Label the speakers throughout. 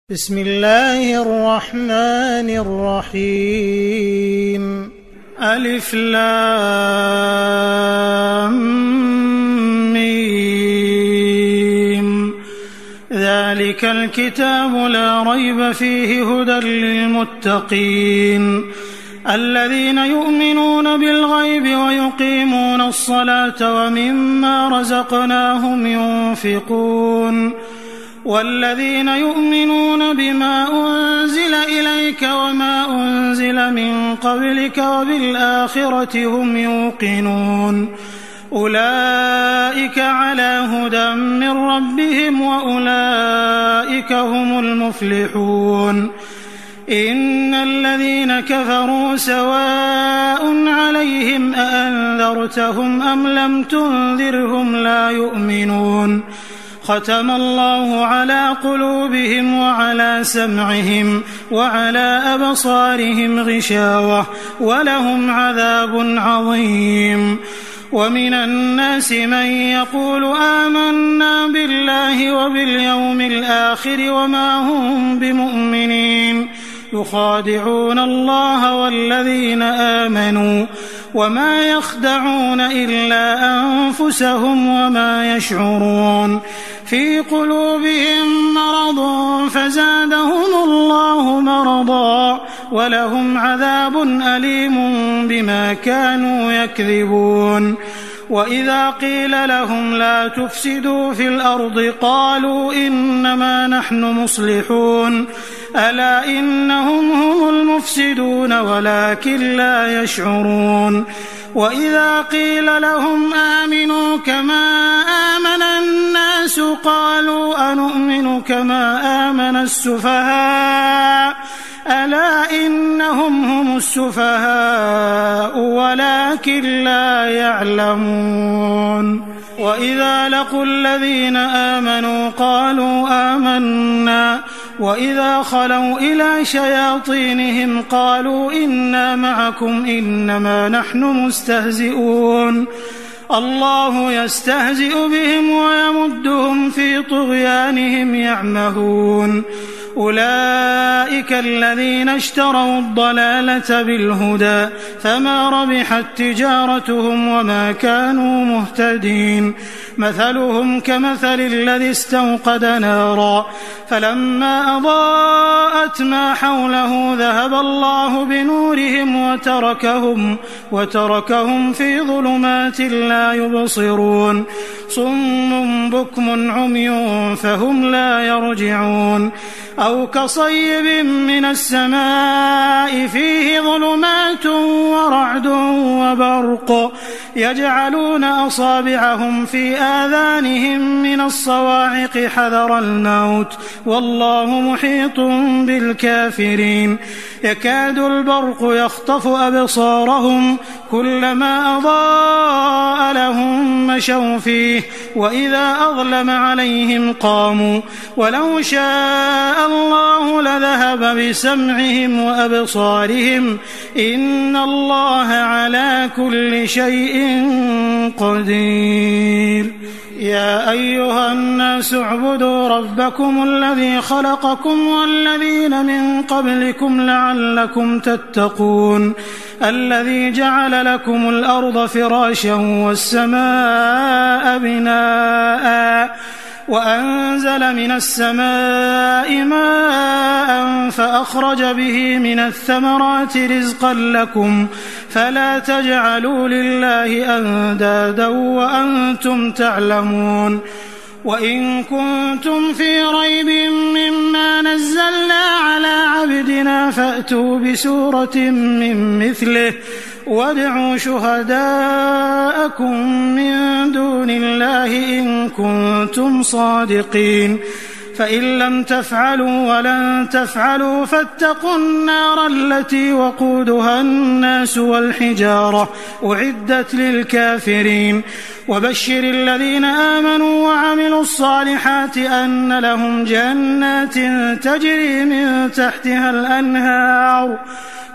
Speaker 1: بسم الله الرحمن الرحيم. ألف لام ميم. ذلك الكتاب لا ريب فيه هدى للمتقين الذين يؤمنون بالغيب ويقيمون الصلاة ومما رزقناهم ينفقون والذين يؤمنون بما أنزل إليك وما أنزل من قبلك وبالآخرة هم يوقنون أولئك على هدى من ربهم وأولئك هم المفلحون. إن الذين كفروا سواء عليهم أأنذرتهم أم لم تنذرهم لا يؤمنون. ختم الله على قلوبهم وعلى سمعهم وعلى أبصارهم غشاوة ولهم عذاب عظيم. ومن الناس من يقول آمنا بالله وباليوم الآخر وما هم بمؤمنين يخادعون الله والذين آمنوا وما يخدعون إلا أنفسهم وما يشعرون. في قلوبهم مرض فزادهم الله مرضا ولهم عذاب أليم بما كانوا يكذبون. وإذا قيل لهم لا تفسدوا في الأرض قالوا إنما نحن مصلحون ألا إنهم هم المفسدون ولكن لا يشعرون. وإذا قيل لهم آمنوا كما آمن الناس قالوا أنؤمن كما آمن السفهاء ألا إنهم هم السفهاء ولكن لا يعلمون. وإذا لقوا الذين آمنوا قالوا آمنا وإذا خلوا إلى شياطينهم قالوا إنا معكم إنما نحن مستهزئون. الله يستهزئ بهم ويمدهم في طغيانهم يعمهون. أولئك الذين اشتروا الضلالة بالهدى فما ربحت تجارتهم وما كانوا مهتدين. مثلهم كمثل الذي استوقد نارا فلما أضاءت ما حوله ذهب الله بنورهم وتركهم في ظلمات لا يبصرون. صم بكم عمي فهم لا يرجعون. أو كصيب من السماء فيه ظلمات ورعد وبرق يجعلون أصابعهم في آذانهم من الصواعق حذر الموت والله محيط بالكافرين. يكاد البرق يخطف أبصارهم كلما أضاء لهم مشوا فيه وإذا أظلم عليهم قاموا ولو شاء الله لذهب بسمعهم وأبصارهم إن الله على كل شيء قدير. يا أيها الناس اعبدوا ربكم الذي خلقكم والذين من قبلكم لعلكم تتقون الذي جعل لكم الأرض فراشا والسماء بناء وأنزل من السماء ماء فأخرج به من الثمرات رزقا لكم فلا تجعلوا لله أندادا وأنتم تعلمون. وإن كنتم في ريب مما نزلنا على عبدنا فأتوا بسورة من مثله وادعوا شهداءكم من دون الله إن كنتم صادقين. فإن لم تفعلوا ولن تفعلوا فاتقوا النار التي وقودها الناس والحجارة أعدت للكافرين. وبشر الذين آمنوا وعملوا الصالحات أن لهم جنات تجري من تحتها الأنهار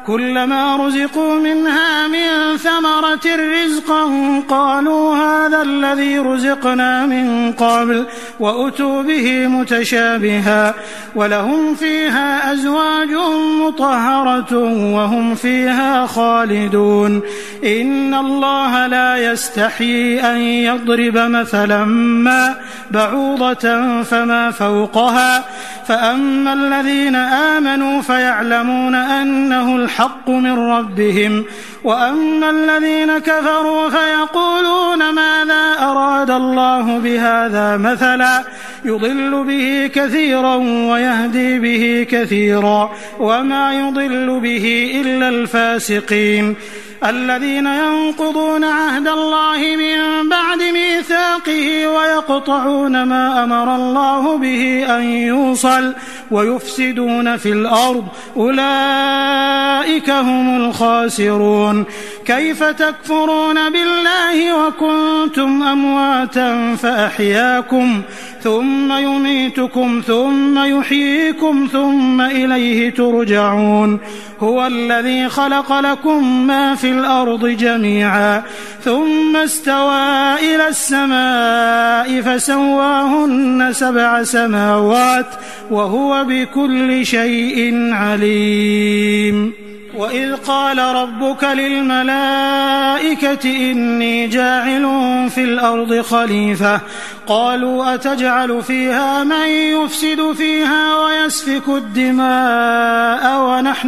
Speaker 1: كلما رزقوا منها من ثمرة رزقا قالوا هذا الذي رزقنا من قبل وأتوا به متشابها ولهم فيها أزواج مطهرة وهم فيها خالدون إن الله لا يستحيي أن يضرب مثلا ما بعوضة فما فوقها فأما الذين آمنوا فيعلمون أنه الحق من ربهم وأما الذين كفروا فيقولون ماذا أراد الله بهذا مثلا يضل به كثيرا ويهدي به كثيرا وما يضل به إلا الفاسقين الذين ينقضون عهد الله من بعد ميثاقه ويقطعون ما أمر الله به أن يوصل ويفسدون في الأرض أولئك هم الخاسرون كيف تكفرون بالله وكنتم أمواتا فأحياكم ثم يميتكم ثم يحييكم ثم إليه ترجعون هو الذي خلق لكم ما في الأرض جميعا ثم استوى إلى السماء فسواهن 7 سماوات وهو بكل شيء عليم وإذ قال ربك للملائكة إني جاعل في الأرض خليفة قالوا أتجعل فيها من يفسد فيها ويسفك الدماء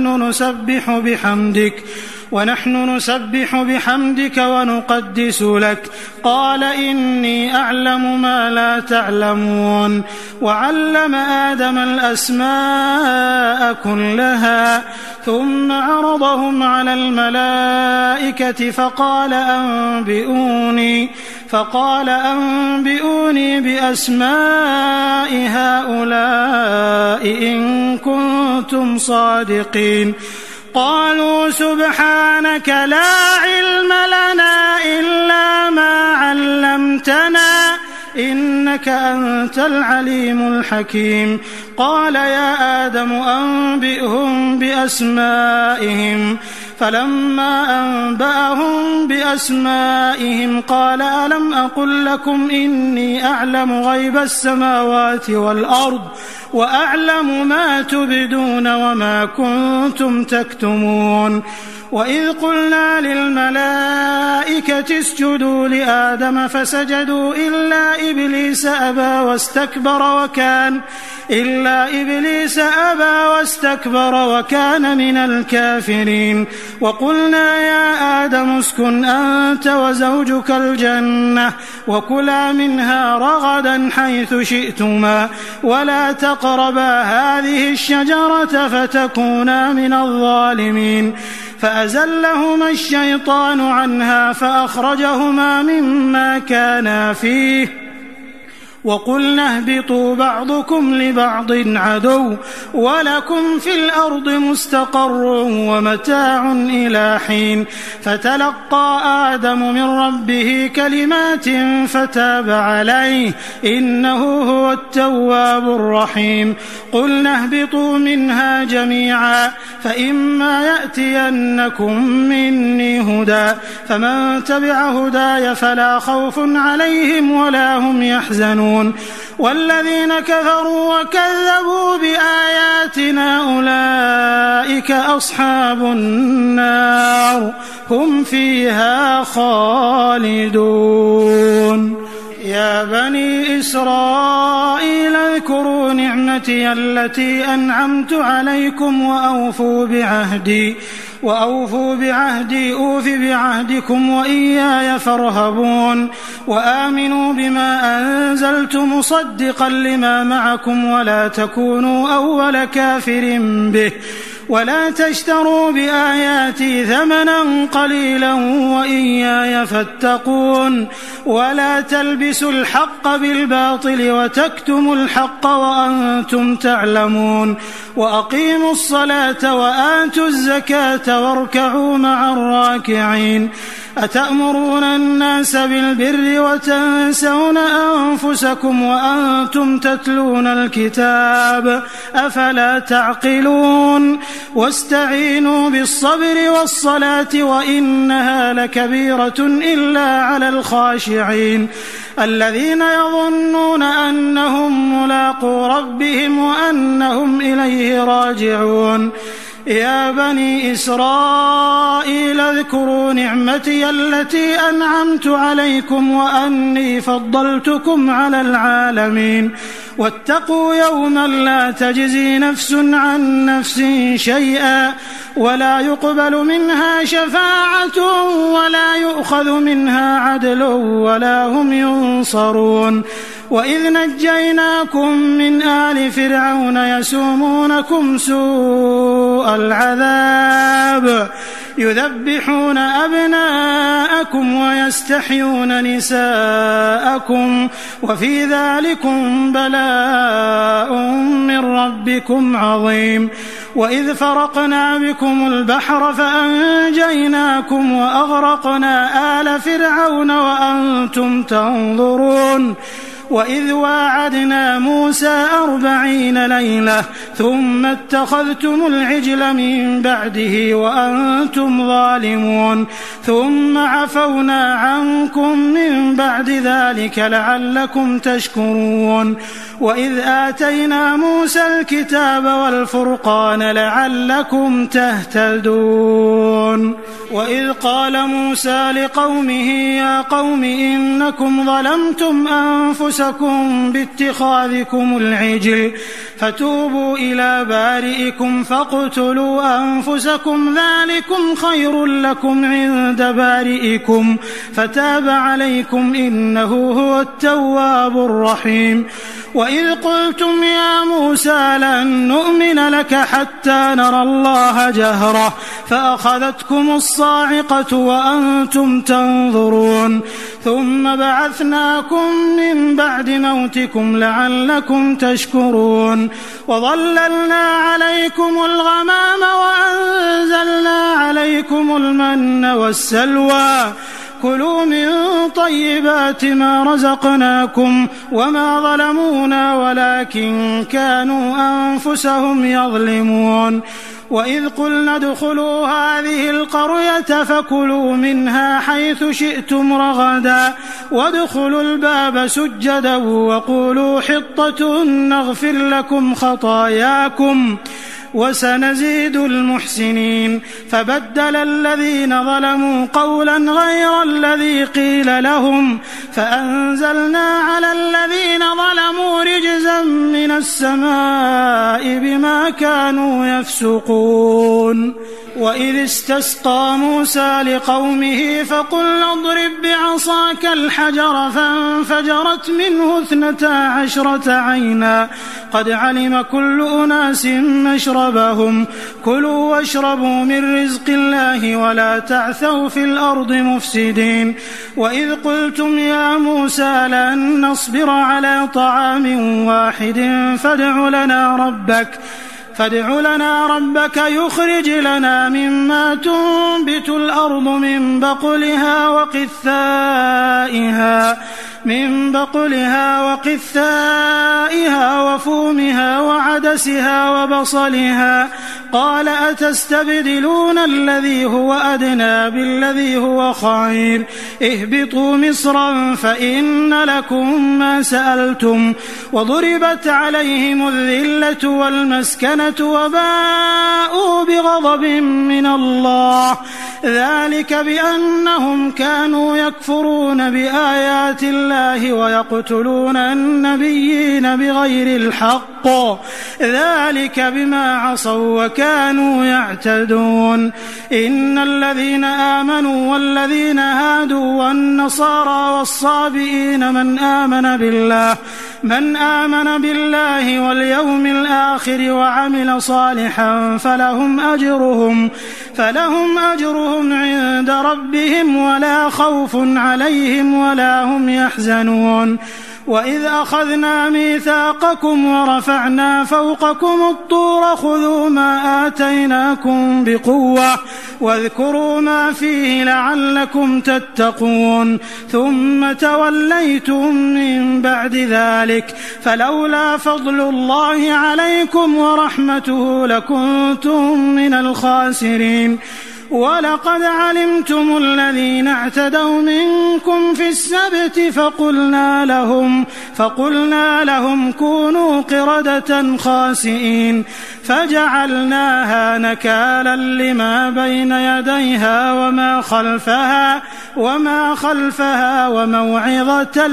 Speaker 1: ونحن نسبح بحمدك ونقدس لك قال إني أعلم ما لا تعلمون وعلم آدم الأسماء كلها ثم عرضهم على الملائكة فقال أنبئوني بأسماء هؤلاء إن كنتم صادقين قالوا سبحانك لا علم لنا إلا ما علمتنا إنك أنت العليم الحكيم قال يا آدم أنبئهم بأسمائهم فلما أنبأهم بأسمائهم قال ألم أقل لكم إني أعلم غيب السماوات والأرض وأعلم ما تبدون وما كنتم تكتمون وإذ قلنا للملائكة اسجدوا لآدم فسجدوا إلا إبليس أبى واستكبر وكان من الكافرين وقلنا يا آدم اسكن أنت وزوجك الجنة وكلا منها رغدا حيث شئتما ولا تقربا هذه الشجرة فتكونا من الظالمين فأزلهما الشيطان عنها فأخرجهما مما كانا فيه وقلنا اهبطوا بعضكم لبعض عدو ولكم في الأرض مستقر ومتاع إلى حين فتلقى آدم من ربه كلمات فتاب عليه إنه هو التواب الرحيم قلنا اهبطوا منها جميعا فإما يأتينكم مني هدى فمن تبع هداي فلا خوف عليهم ولا هم يحزنون والذين كفروا وكذبوا بآياتنا أولئك أصحاب النار هم فيها خالدون يا بني إسرائيل اذكروا نعمتي التي أنعمت عليكم وأوفوا بعهدي أوف بعهدكم وإياي فارهبون وآمنوا بما أنزلت مصدقا لما معكم ولا تكونوا أول كافر به ولا تشتروا بآياتي ثمنا قليلا وإياي فاتقون ولا تلبسوا الحق بالباطل وتكتموا الحق وأنتم تعلمون وأقيموا الصلاة وآتوا الزكاة واركعوا مع الراكعين أتأمرون الناس بالبر وتنسون أنفسكم وأنتم تتلون الكتاب أفلا تعقلون واستعينوا بالصبر والصلاة وإنها لكبيرة إلا على الخاشعين الذين يظنون أنهم ملاقو ربهم وأنهم إليه راجعون يا بني إسرائيل اذكروا نعمتي التي أنعمت عليكم وأني فضلتكم على العالمين واتقوا يوما لا تجزي نفس عن نفس شيئا ولا يقبل منها شفاعة ولا يؤخذ منها عدل ولا هم ينصرون وإذ نجيناكم من آل فرعون يسومونكم سوء العذاب يذبحون أبناءكم ويستحيون نساءكم وفي ذلكم بلاء من ربكم عظيم وإذ فرقنا بكم البحر فأنجيناكم وأغرقنا آل فرعون وأنتم تنظرون وإذ واعدنا موسى 40 ليلة ثم اتخذتم العجل من بعده وأنتم ظالمون ثم عفونا عنكم من بعد ذلك لعلكم تشكرون وإذ آتينا موسى الكتاب والفرقان لعلكم تهتدون وإذ قال موسى لقومه يا قوم إنكم ظلمتم أنفسكم باتخاذكم العجل فتوبوا إلى بارئكم فاقتلوا أنفسكم ذلكم خير لكم عند بارئكم فتاب عليكم إنه هو التواب الرحيم وإذ قلتم يا موسى لن نؤمن لك حتى نرى الله جهرة فأخذتكم الصاعقة وأنتم تنظرون ثم بعثناكم من بعد موتكم لعلكم تشكرون وظللنا عليكم الغمام وأنزلنا عليكم المن والسلوى كلوا من طيبات ما رزقناكم وما ظلمونا ولكن كانوا أنفسهم يظلمون وإذ قلنا ادخلوا هذه القرية فكلوا منها حيث شئتم رغدا وادخلوا الباب سجدا وقولوا حطة نغفر لكم خطاياكم وسنزيد المحسنين فبدل الذين ظلموا قولا غير الذي قيل لهم فأنزلنا على الذين ظلموا رجزا من السماء بما كانوا يفسقون وإذ استسقى موسى لقومه فقلنا اضرب بعصاك الحجر فانفجرت منه 12 عينا قد علم كل أناس مشربهم كلوا واشربوا من رزق الله ولا تعثوا في الأرض مفسدين وإذ قلتم يا موسى لن نصبر على طعام واحد فادع لنا ربك يخرج لنا مما تنبت الأرض من بقلها وقثائها وفومها وعدسها وبصلها قال أتستبدلون الذي هو أدنى بالذي هو خير اهبطوا مصرا فإن لكم ما سألتم وضربت عليهم الذلة والمسكنة وباءوا بغضب من الله ذلك بأنهم كانوا يكفرون بآيات الله ويقتلون النبيين بغير الحق ذلك بما عصوا وكانوا يعتدون إن الذين آمنوا والذين هادوا والنصارى والصابئين من آمن بالله واليوم الآخر وعمل صالحا فلهم أجرهم عند ربهم ولا خوف عليهم ولا هم يحزنون وإذ أخذنا ميثاقكم ورفعنا فوقكم الطور خذوا ما آتيناكم بقوة واذكروا ما فيه لعلكم تتقون ثم توليتم من بعد ذلك فلولا فضل الله عليكم ورحمته لكنتم من الخاسرين ولقد علمتم الذين اعتدوا منكم في السبت فقلنا لهم كونوا قردة خاسئين فجعلناها نكالا لما بين يديها وما خلفها وموعظة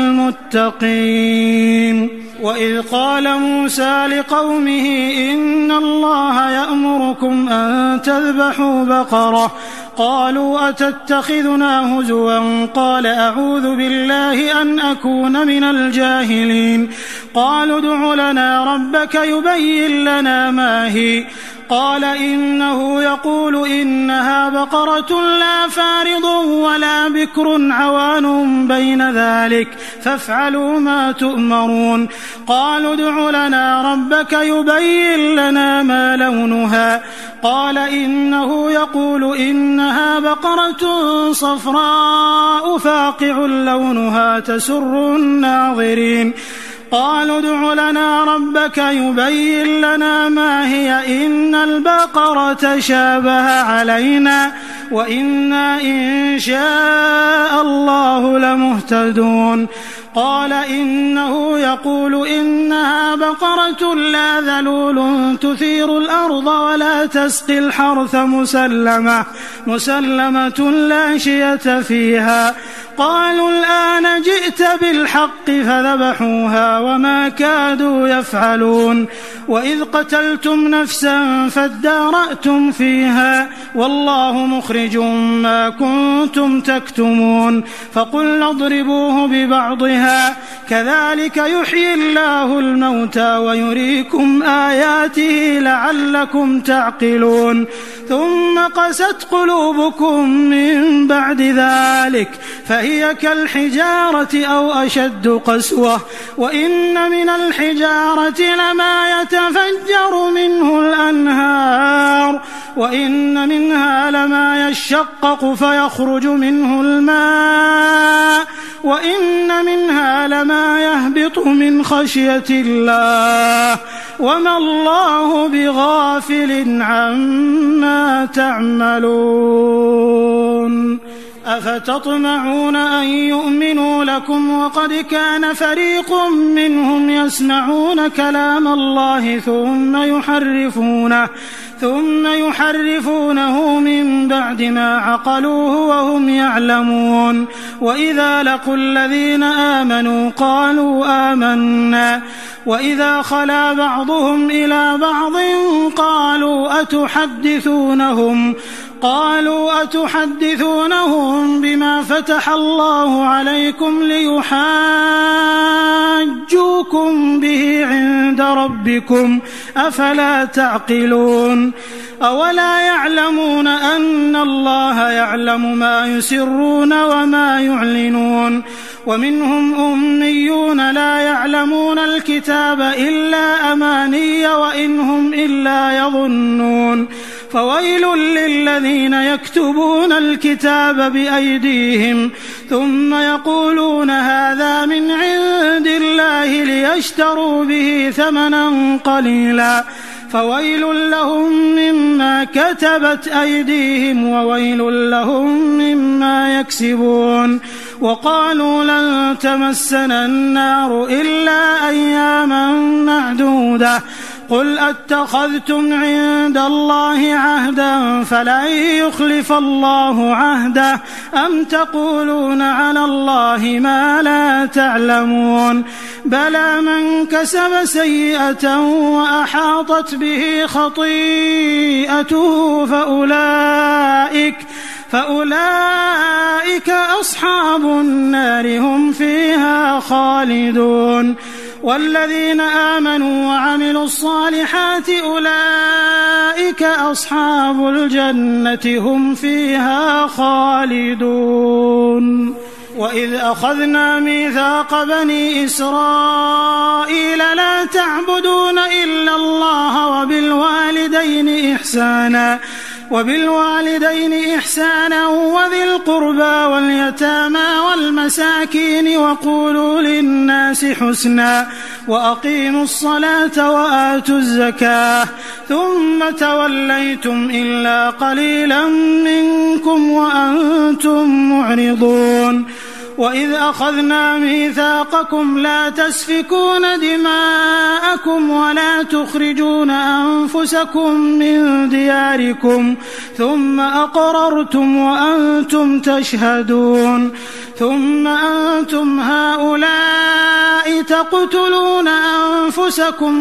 Speaker 1: للمتقين. وإذ قال موسى لقومه إن الله يأمركم أن تذبحوا بقرة قالوا أتتخذنا هزوا قال أعوذ بالله أن أكون من الجاهلين قالوا ادع لنا ربك يبين لنا ما هي قال إنه يقول إنها بقرة لا فارض ولا بكر عوان بين ذلك فافعلوا ما تؤمرون قالوا ادع لنا ربك يبين لنا ما لونها قال إنه يقول إنها بقرة صفراء فاقع لونها تسر الناظرين قالوا ادع لنا ربك يبين لنا ما هي إن البقرة شابه علينا وإنا إن شاء الله لمهتدون قال إنه يقول إنها بقرة لا ذلول تثير الأرض ولا تسقي الحرث مسلمة لا شية فيها قالوا الآن جئت بالحق فذبحوها وما كادوا يفعلون وإذ قتلتم نفسا فادارأتم فيها والله مخرج ما كنتم تكتمون فقلنا اضربوه ببعضها كذلك يحيي الله الموتى ويريكم آياته لعلكم تعقلون ثم قست قلوبكم من بعد ذلك فهي كالحجارة أو أشد قسوة وإن من الحجارة لما يتفجر منه الأنهار وإن منها لما يشقق فيخرج منه الماء وإن منها لما يهبط من خشية الله وما الله بغافل عما تعملون أفتطمعون أن يؤمنوا لكم وقد كان فريق منهم يسمعون كلام الله ثم يحرفونه من بعد ما عقلوه وهم يعلمون وإذا لقوا الذين آمنوا قالوا آمنا وإذا خلا بعضهم إلى بعض قالوا أتحدثونهم بما فتح الله عليكم ليحاجوكم به عند ربكم أفلا تعقلون أولا يعلمون أن الله يعلم ما يسرون وما يعلنون ومنهم أميون لا يعلمون الكتاب إلا أماني وإن هم إلا يظنون فويل للذين يكتبون الكتاب بأيديهم ثم يقولون هذا من عند الله ليشتروا به ثمنا قليلا فويل لهم مما كتبت أيديهم وويل لهم مما يكسبون وقالوا لن تمسنا النار إلا أياما معدودة قل أتخذتم عند الله عهدا فلن يخلف الله عهده أم تقولون على الله ما لا تعلمون بلى من كسب سيئة وأحاطت به خطيئته فأولئك أصحاب النار هم فيها خالدون والذين آمنوا وعملوا الصالحات أولئك أصحاب الجنة هم فيها خالدون وإذ أخذنا ميثاق بني إسرائيل لا تعبدون إلا الله وبالوالدين إحسانا وبالوالدين إحسانا وذي القربى واليتامى والمساكين وقولوا للناس حسنا وأقيموا الصلاة وآتوا الزكاة ثم توليتم إلا قليلا منكم وأنتم معرضون وإذ أخذنا ميثاقكم لا تسفكون دماءكم ولا تخرجون أنفسكم من دياركم ثم أقررتم وأنتم تشهدون ثم أنتم هؤلاء تقتلون أنفسكم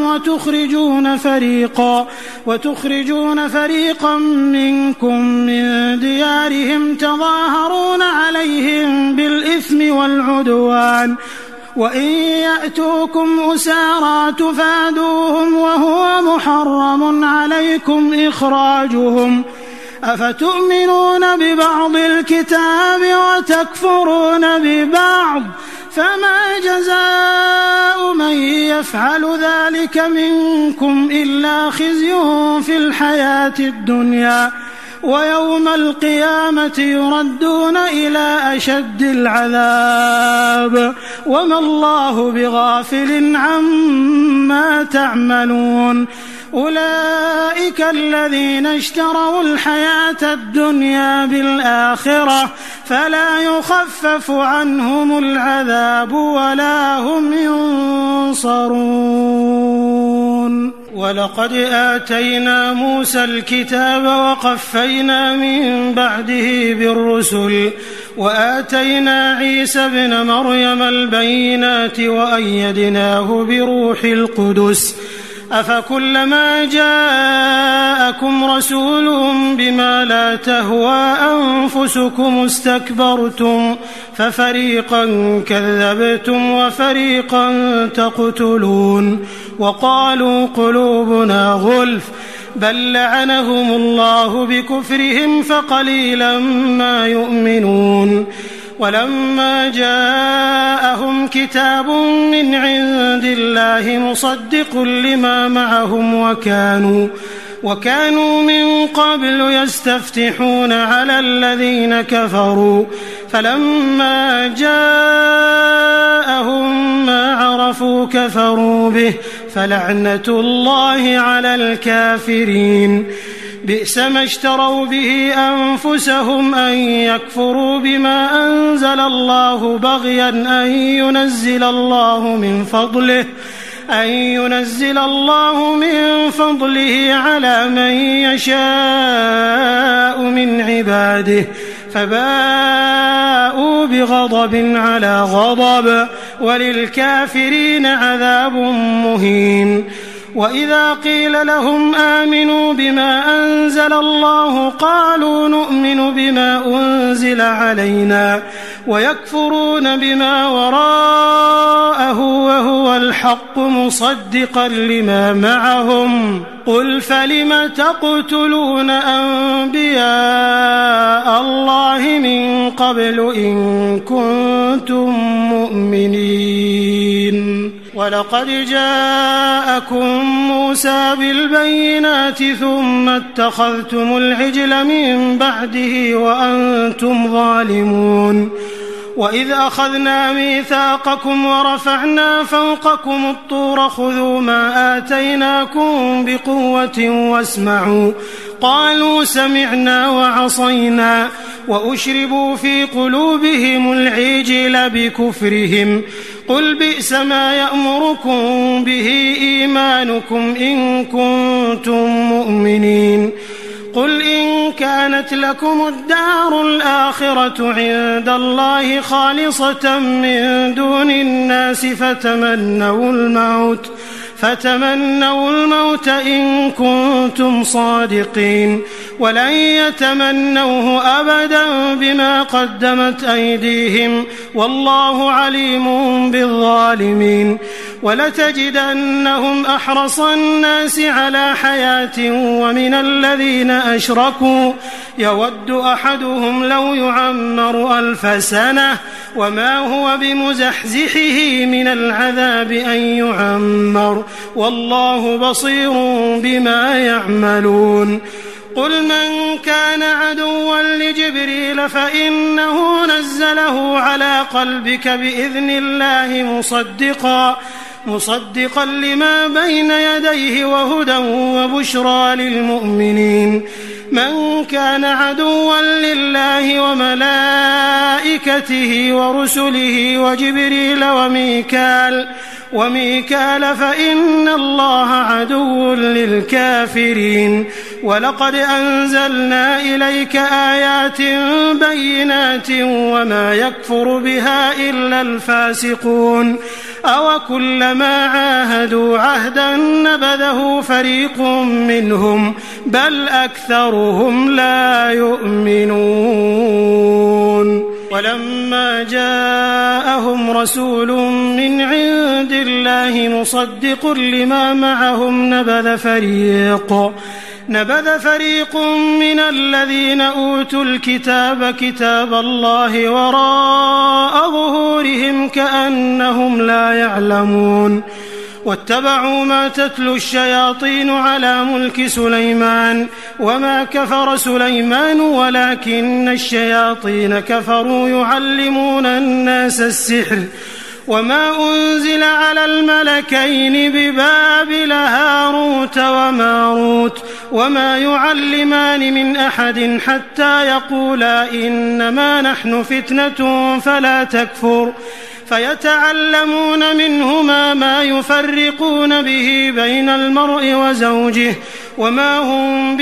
Speaker 1: وتخرجون فريقا منكم من ديارهم تظاهرون عليهم بالإثم والعدوان وإن يأتوكم أسارى تفادوهم وهو محرم عليكم إخراجهم أفتؤمنون ببعض الكتاب وتكفرون ببعض فما جزاء من يفعل ذلك منكم إلا خزي في الحياة الدنيا ويوم القيامة يردون إلى أشد العذاب وما الله بغافل عما تعملون أولئك الذين اشتروا الحياة الدنيا بالآخرة فلا يخفف عنهم العذاب ولا هم ينصرون ولقد آتينا موسى الكتاب وقفينا من بعده بالرسل وآتينا عيسى ابن مريم البينات وأيدناه بروح القدس أفكلما جاءكم رسول بما لا تهوى أنفسكم استكبرتم ففريقا كذبتم وفريقا تقتلون وقالوا قلوبنا غلف بل لعنهم الله بكفرهم فقليلا ما يؤمنون ولما جاءهم كتاب من عند الله مصدق لما معهم وكانوا من قبل يستفتحون على الذين كفروا فلما جاءهم ما عرفوا كفروا به فلعنة الله على الكافرين بئس ما اشتروا به أنفسهم أن يكفروا بما أنزل الله بغيا أن ينزل الله من فضله على من يشاء من عباده فباءوا بغضب على غضب وللكافرين عذاب مهين وإذا قيل لهم آمنوا بما أنزل الله قالوا نؤمن بما أنزل علينا ويكفرون بما وراءه وهو الحق مصدقا لما معهم قل فلم تقتلون أنبياء الله من قبل إن كنتم مؤمنين ولقد جاءكم موسى بالبينات ثم اتخذتم العجل من بعده وأنتم ظالمون وإذ أخذنا ميثاقكم ورفعنا فوقكم الطور خذوا ما آتيناكم بقوة واسمعوا قالوا سمعنا وعصينا وأشربوا في قلوبهم العجل بكفرهم قل بئس ما يأمركم به إيمانكم إن كنتم مؤمنين قل إن كانت لكم الدار الآخرة عند الله خالصة من دون الناس فتمنوا الموت إن كنتم صادقين ولن يتمنوه أبدا بما قدمت أيديهم والله عليم بالظالمين ولتجدنهم أحرص الناس على حياة ومن الذين أشركوا يود أحدهم لو يعمر 1000 سنة وما هو بمزحزحه من العذاب أن يعمر والله بصير بما يعملون قل من كان عدوا لجبريل فإنه نزله على قلبك بإذن الله مصدقا لما بين يديه وهدى وبشرى للمؤمنين. من كان عدوا لله وملائكته ورسله وجبريل وميكال فإن الله عدو للكافرين. ولقد أنزلنا إليك آيات بينات وما يكفر بها إلا الفاسقون. أوكلما عاهدوا عهدا نبذه فريق منهم بل أكثرهم لا يؤمنون. ولما جاءهم رسول من عند الله مصدق لما معهم نبذ فريق من الذين أوتوا الكتاب كتاب الله وراء ظهورهم كأنهم لا يعلمون. واتبعوا ما تتلو الشياطين على ملك سليمان وما كفر سليمان ولكن الشياطين كفروا يعلمون الناس السحر وما أنزل على الملكين ببابل هاروت وماروت وما يعلمان من أحد حتى يقولا إنما نحن فتنة فلا تكفر فيتعلمون منهما ما يفرقون به بين المرء وزوجه وما هم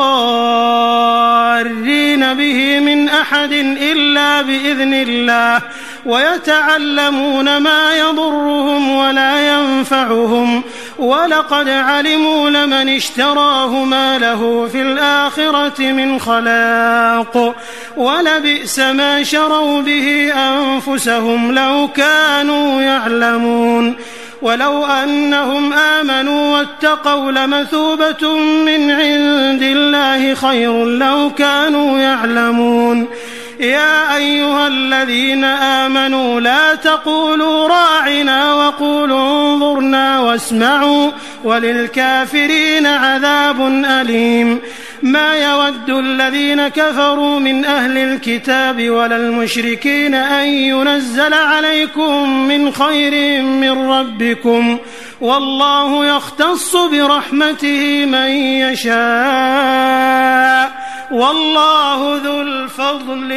Speaker 1: بضارين به من أحد إلا بإذن الله ويتعلمون ما يضرهم ولا ينفعهم ولقد علموا لمن اشتراه ما له في الآخرة من خلاق ولبئس ما شروا به أنفسهم لو كانوا يعلمون. ولو أنهم آمنوا واتقوا لمثوبة من عند الله خير لو كانوا يعلمون. يا أيها الذين آمنوا لا تقولوا راعنا وقولوا انظرنا واسمعوا وللكافرين عذاب أليم. ما يود الذين كفروا من أهل الكتاب ولا المشركين أن ينزل عليكم من خير من ربكم والله يختص برحمته من يشاء والله ذو الفضل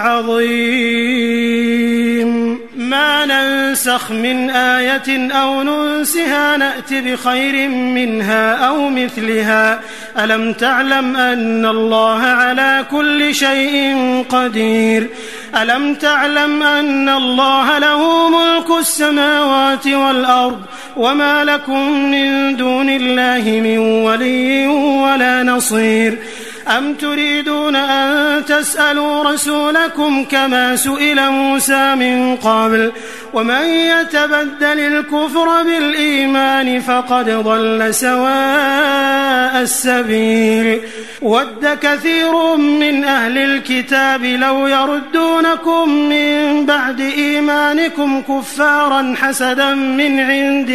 Speaker 1: العظيم. ما ننسخ من آية أو ننسها نأت بخير منها أو مثلها. ألم تعلم أن الله على كل شيء قدير. ألم تعلم أن الله له ملك السماوات والأرض وما لكم من دون الله من ولي ولا نصير. أم تريدون أن تسألوا رسولكم كما سئل موسى من قبل ومن يتبدل الكفر بالإيمان فقد ضل سواء السبيل. ود كثير من أهل الكتاب لو يردونكم من بعد إيمانكم كفارا حسدا من عند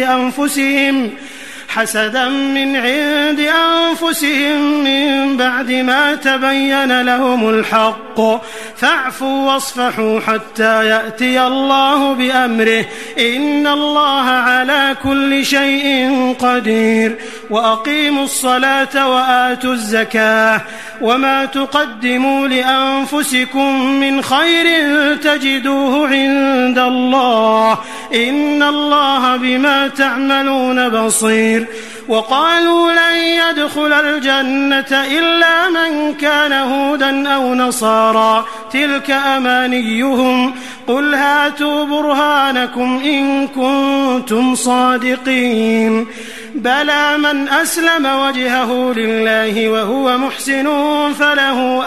Speaker 1: أنفسهم من بعد ما تبين لهم الحق فاعفوا واصفحوا حتى يأتي الله بأمره إن الله على كل شيء قدير. وأقيموا الصلاة وآتوا الزكاة وما تقدموا لأنفسكم من خير تجدوه عند الله إن الله بما تعملون بصير. وقالوا لن يدخل الجنة إلا من كان هودا أو نصارى تلك أمانيهم قل هاتوا برهانكم إن كنتم صادقين. بلى من أسلم وجهه لله وهو محسن فله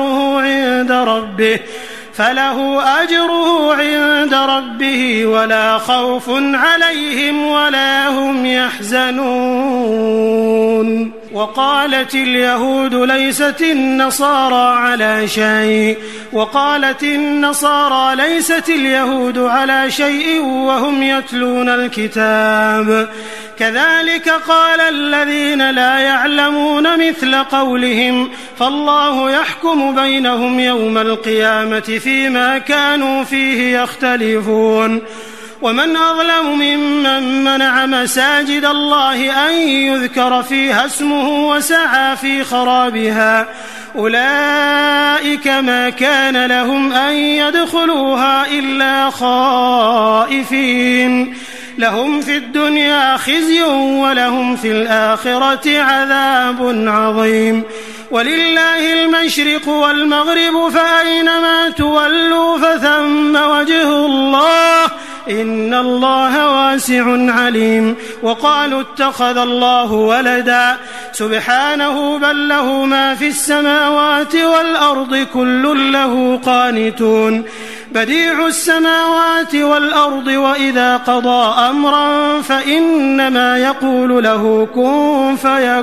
Speaker 1: أجره عند ربه ولا خوف عليهم ولا هم يحزنون. وقالت اليهود ليست النصارى على شيء وهم يتلون الكتاب كذلك قال الذين لا يعلمون مثل قولهم فالله يحكم بينهم يوم القيامة فيما كانوا فيه يختلفون ومن أظلم ممن منع مساجد الله أن يذكر فيها اسمه وسعى في خرابها أولئك ما كان لهم أن يدخلوها إلا خائفين لهم في الدنيا خزي ولهم في الآخرة عذاب عظيم ولله المشرق والمغرب فأينما تولوا فثم وجه الله إن الله واسع عليم وقالوا اتخذ الله ولدا سبحانه بل له ما في السماوات والأرض كل له قانتون بديع السماوات والأرض وإذا قضى أمرا فإنما يقول له كن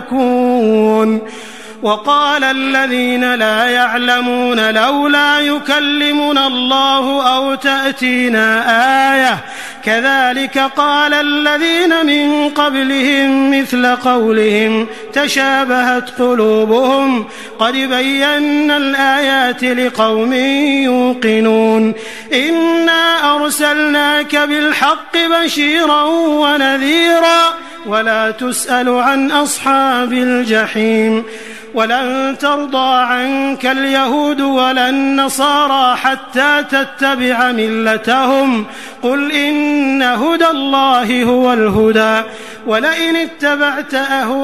Speaker 1: فيكون وقال الذين لا يعلمون لولا يكلمنا الله أو تأتينا آية كذلك قال الذين من قبلهم مثل قولهم تشابهت قلوبهم قد بينا الآيات لقوم يوقنون إنا أرسلناك بالحق بشيرا ونذيرا ولا تسأل عن أصحاب الجحيم ولن ترضى عنك اليهود ولا النصارى حتى تتبع ملتهم قل إن هدى الله هو الهدى ولئن اتبعت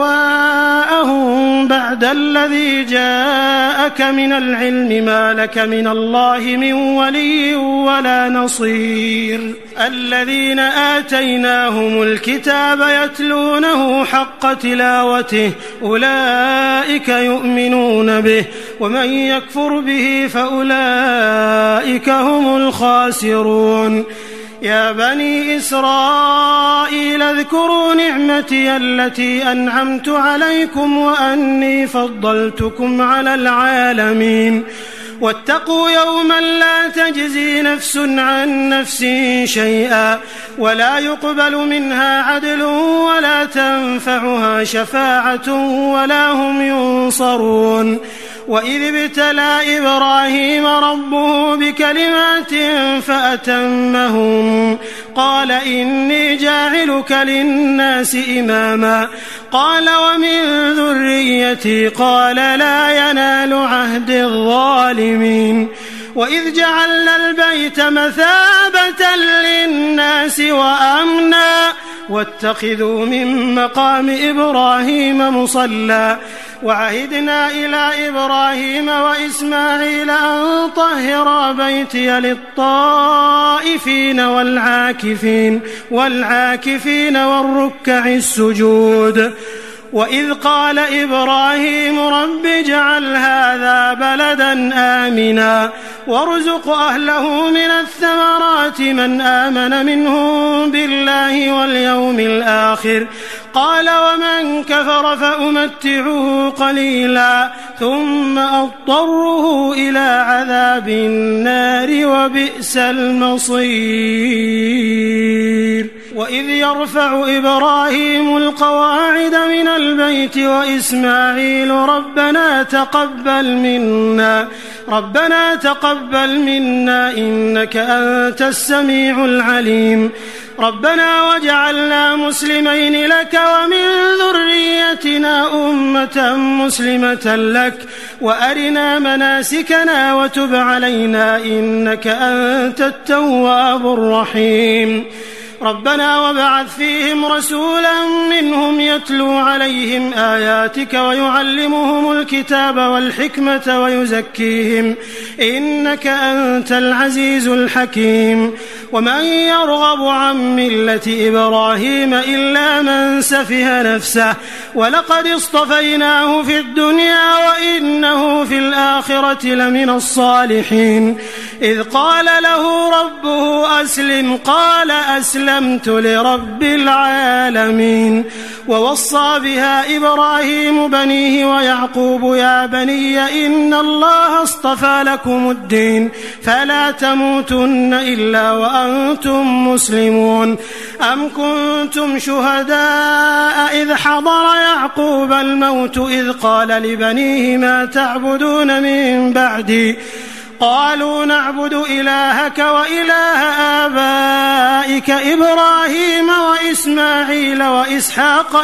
Speaker 1: أهواءهم بعد الذي جاءك من العلم ما لك من الله من ولي ولا نصير الذين آتيناهم الكتاب يتلونه حق تلاوته أولئك يؤمنون به ومن يكفر به فأولئك هم الخاسرون يا بني إسرائيل اذكروا نعمتي التي أنعمت عليكم وأني فضلتكم على العالمين واتقوا يوما لا تجزي نفس عن نفس شيئا ولا يقبل منها عدل ولا تنفعها شفاعة ولا هم ينصرون وإذ ابتلى إبراهيم ربه بكلمات فأتمهم قال إني جاعلك للناس إماما قال ومن ذريتي قال لا ينال عهد الظالمين وإذ جعلنا البيت مثابة للناس وأمنا واتخذوا من مقام إبراهيم مصلى وعهدنا إلى إبراهيم وإسماعيل أن طهرا بيتي للطائفين والعاكفين والركع السجود وإذ قال إبراهيم رب اجعل هذا بلدا آمنا وارزق أهله من الثمرات من آمن منهم بالله واليوم الآخر قال ومن كفر فأمتعه قليلا ثم أضطره إلى عذاب النار وبئس المصير وإذ يرفع إبراهيم القواعد من البيت وإسماعيل ربنا تقبل منا إنك أنت السميع العليم ربنا واجعلنا مسلمين لك ومن ذريتنا أمة مسلمة لك وأرنا مناسكنا وتب علينا إنك أنت التواب الرحيم ربنا وابعث فيهم رسولا منهم يتلو عليهم آياتك ويعلمهم الكتاب والحكمة ويزكيهم إنك أنت العزيز الحكيم ومن يرغب عن ملة إبراهيم إلا من سفه نفسه ولقد اصطفيناه في الدنيا وإنه في الآخرة لمن الصالحين إذ قال له ربه أسلم قال أسلمت أسلمت لرب العالمين. ووصى بها إبراهيم بنيه ويعقوب يا بني إن الله اصطفى لكم الدين فلا تموتن إلا وأنتم مسلمون. أم كنتم شهداء إذ حضر يعقوب الموت إذ قال لبنيه ما تعبدون من بعدي قالوا نعبد إلهك وإله آبائك إبراهيم وإسماعيل وإسحاق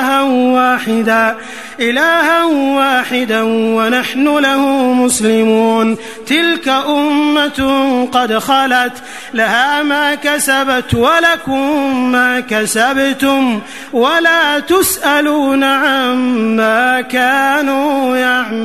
Speaker 1: إلها واحدا ونحن له مسلمون. تلك أمة قد خلت لها ما كسبت ولكم ما كسبتم ولا تسألون عما كانوا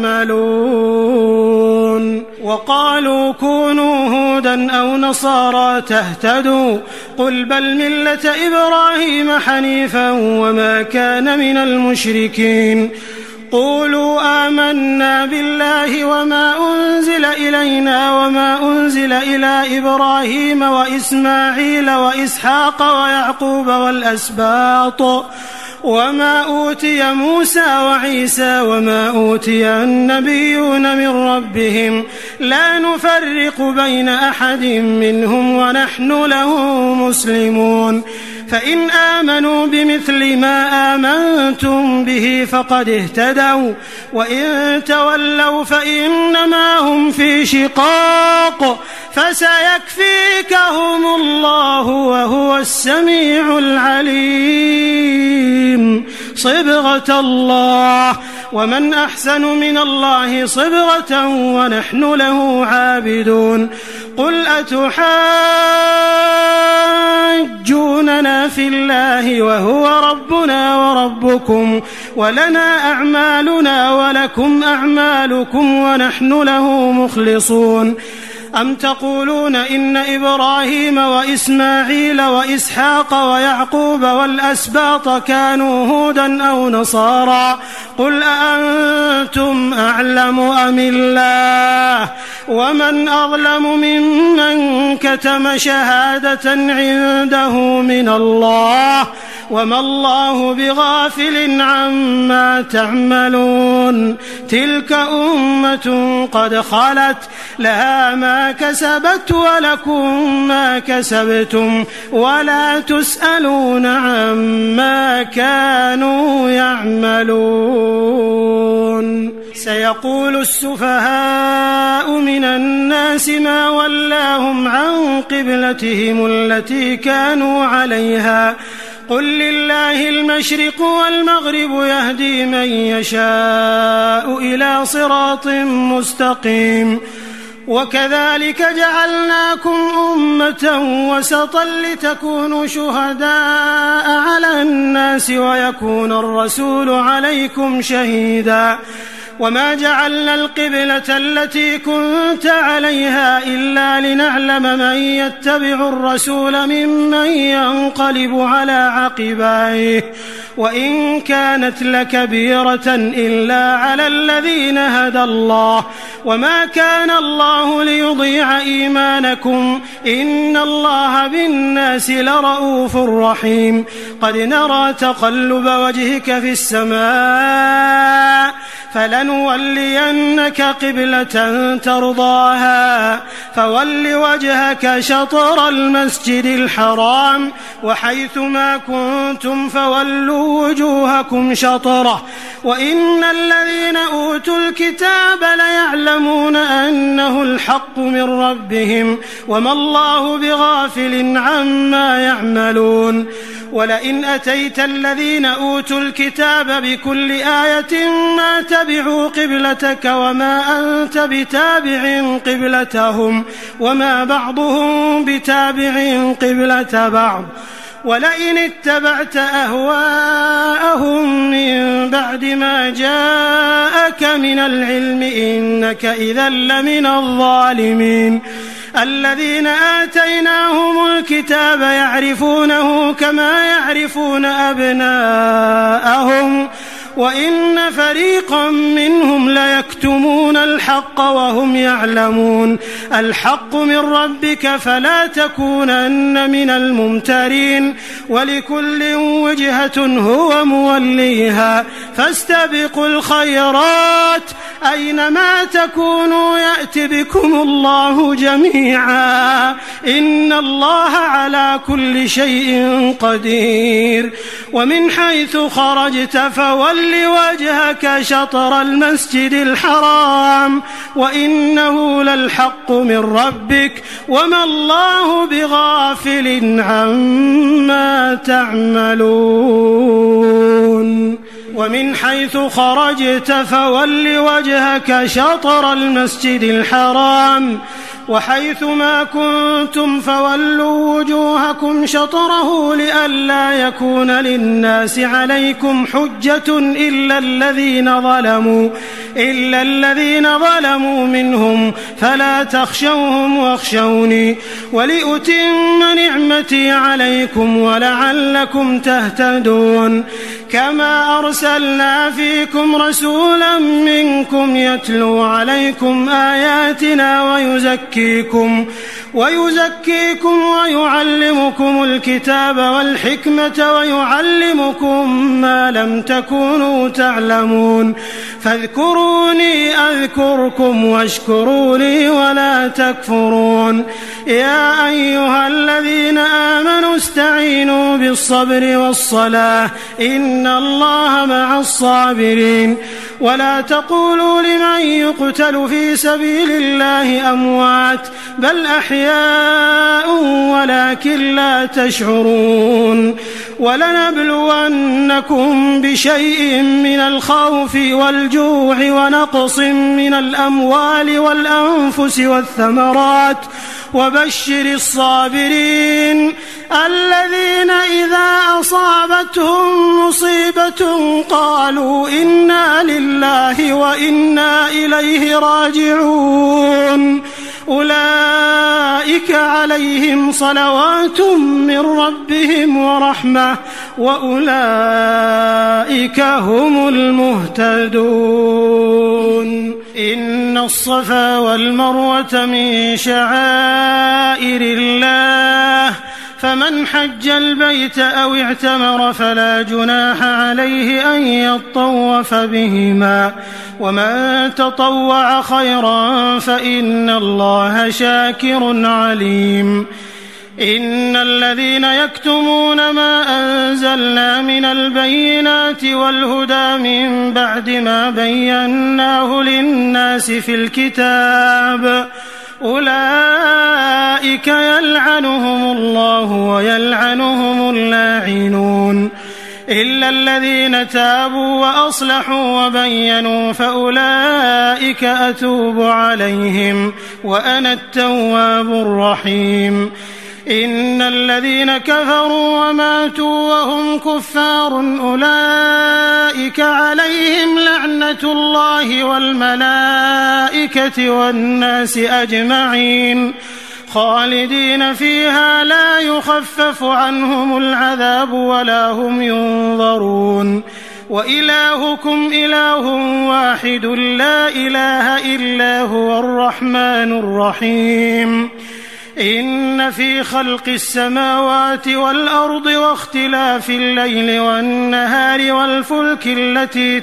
Speaker 1: يعملون. وقالوا كونوا هودا أو نصارى تهتدوا قل بل ملة إبراهيم حنيفا وما كان من المشركين. قولوا آمنا بالله وما أنزل إلينا وما أنزل إلى إبراهيم وإسماعيل وإسحاق ويعقوب والأسباط وما أوتي موسى وعيسى وما أوتي النبيون من ربهم لا نفرق بين أحد منهم ونحن له مسلمون. فإن آمنوا بمثل ما آمنتم به فقد اهتدوا وإن تولوا فإنما هم في شقاق فسيكفيكهم الله وهو السميع العليم. صبغة الله ومن أحسن من الله صبغة ونحن له عابدون. قل أتحاجوننا في الله وهو ربنا وربكم ولنا أعمالنا ولكم أعمالكم ونحن له مخلصون. أم تقولون إن إبراهيم وإسماعيل وإسحاق ويعقوب والأسباط كانوا هودا أو نصارى قل أأنتم أعلم أم الله ومن أظلم ممن كتم شهادة عنده من الله وما الله بغافل عما تعملون. تلك أمة قد خلت لها ما كسبت ولكم ما كسبتم ولا تسألون عما كانوا يعملون. سيقول السفهاء من الناس ما ولاهم عن قبلتهم التي كانوا عليها قل لله المشرق والمغرب يهدي من يشاء إلى صراط مستقيم. وكذلك جعلناكم أمة وسطا لتكونوا شهداء على الناس ويكون الرسول عليكم شهيدا. وما جعلنا القبلة التي كنت عليها إلا لنعلم من يتبع الرسول ممن ينقلب على عقبيه وإن كانت لكبيرة إلا على الذين هدى الله وما كان الله ليضيع إيمانكم إن الله بالناس لرؤوف رحيم. قد نرى تقلب وجهك في السماء فلنولينك قبلة ترضاها فول وجهك شطر المسجد الحرام وحيث ما كنتم فولوا وجوهكم شطره وإن الذين أوتوا الكتاب ليعلمون أنه الحق من ربهم وما الله بغافل عما يعملون. ولئن أتيت الذين أوتوا الكتاب بكل آية ما تبعوا قبلتك وما أنت بتابع قبلتهم وما بعضهم بتابع قبلة بعض. ولئن اتبعت أهواءهم من بعد ما جاءك من العلم إنك إذا لمن الظالمين. الذين آتيناهم الكتاب يعرفونه كما يعرفون أبناءهم وإن فريقا منهم ليكتمون الحق وهم يعلمون. الحق من ربك فلا تكونن من الممترين، ولكل وجهة هو موليها، فاستبقوا الخيرات أينما تكونوا يأت بكم الله جميعا، إن الله على كل شيء قدير. ومن حيث خرجت فول وجهك شطر المسجد الحرام وإنه للحق من ربك وما الله بغافل عما تعملون. ومن حيث خرجت فول وجهك شطر المسجد الحرام وحيث ما كنتم فولوا وجوهكم شطره لئلا يكون للناس عليكم حجة إلا الذين ظلموا منهم فلا تخشوهم واخشوني ولأتم نعمتي عليكم ولعلكم تهتدون. كما أرسلنا فيكم رسولا منكم يتلو عليكم آياتنا ويزكيكم ويعلمكم الكتاب والحكمة ويعلمكم ما لم تكونوا تعلمون. فاذكروني أذكركم واشكروا لي ولا تكفرون. يا أيها الذين آمنوا استعينوا بالصبر والصلاة إن الله مع الصابرين. ولا تقولوا لمن يقتل في سبيل الله أموات بل أحياء ولكن لا تشعرون. ولنبلونكم بشيء من الخوف والجوع ونقص من الأموال والأنفس والثمرات وبشر الصابرين الذين إذا أصابتهم مصيبة قالوا إنا لله وإنا إليه راجعون. أولئك عليهم صلوات من ربهم ورحمة وأولئك هم المهتدون. إن الصفا والمروة من شعائر الله فمن حج البيت أو اعتمر فلا جناح عليه أن يطوف بهما ومن تطوع خيرا فإن الله شاكر عليم. إن الذين يكتمون ما أنزلنا من البينات والهدى من بعد ما بيناه للناس في الكتاب أولئك يلعنهم الله ويلعنهم اللاعنون إلا الذين تابوا وأصلحوا وبينوا فأولئك أتوب عليهم وأنا التواب الرحيم. إن الذين كفروا وماتوا وهم كفار أولئك عليهم لعنة الله والملائكة والناس أجمعين خالدين فيها لا يخفف عنهم العذاب ولا هم ينظرون. وإلهكم إله واحد لا إله إلا هو الرحمن الرحيم. إن في خلق السماوات والأرض واختلاف الليل والنهار والفلك التي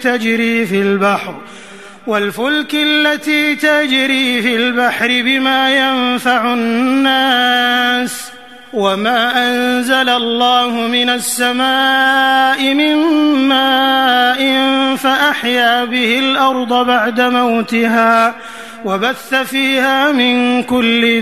Speaker 1: تجري في البحر بما ينفع الناس وما أنزل الله من السماء من ماء فأحيا به الأرض بعد موتها وبث فيها من كل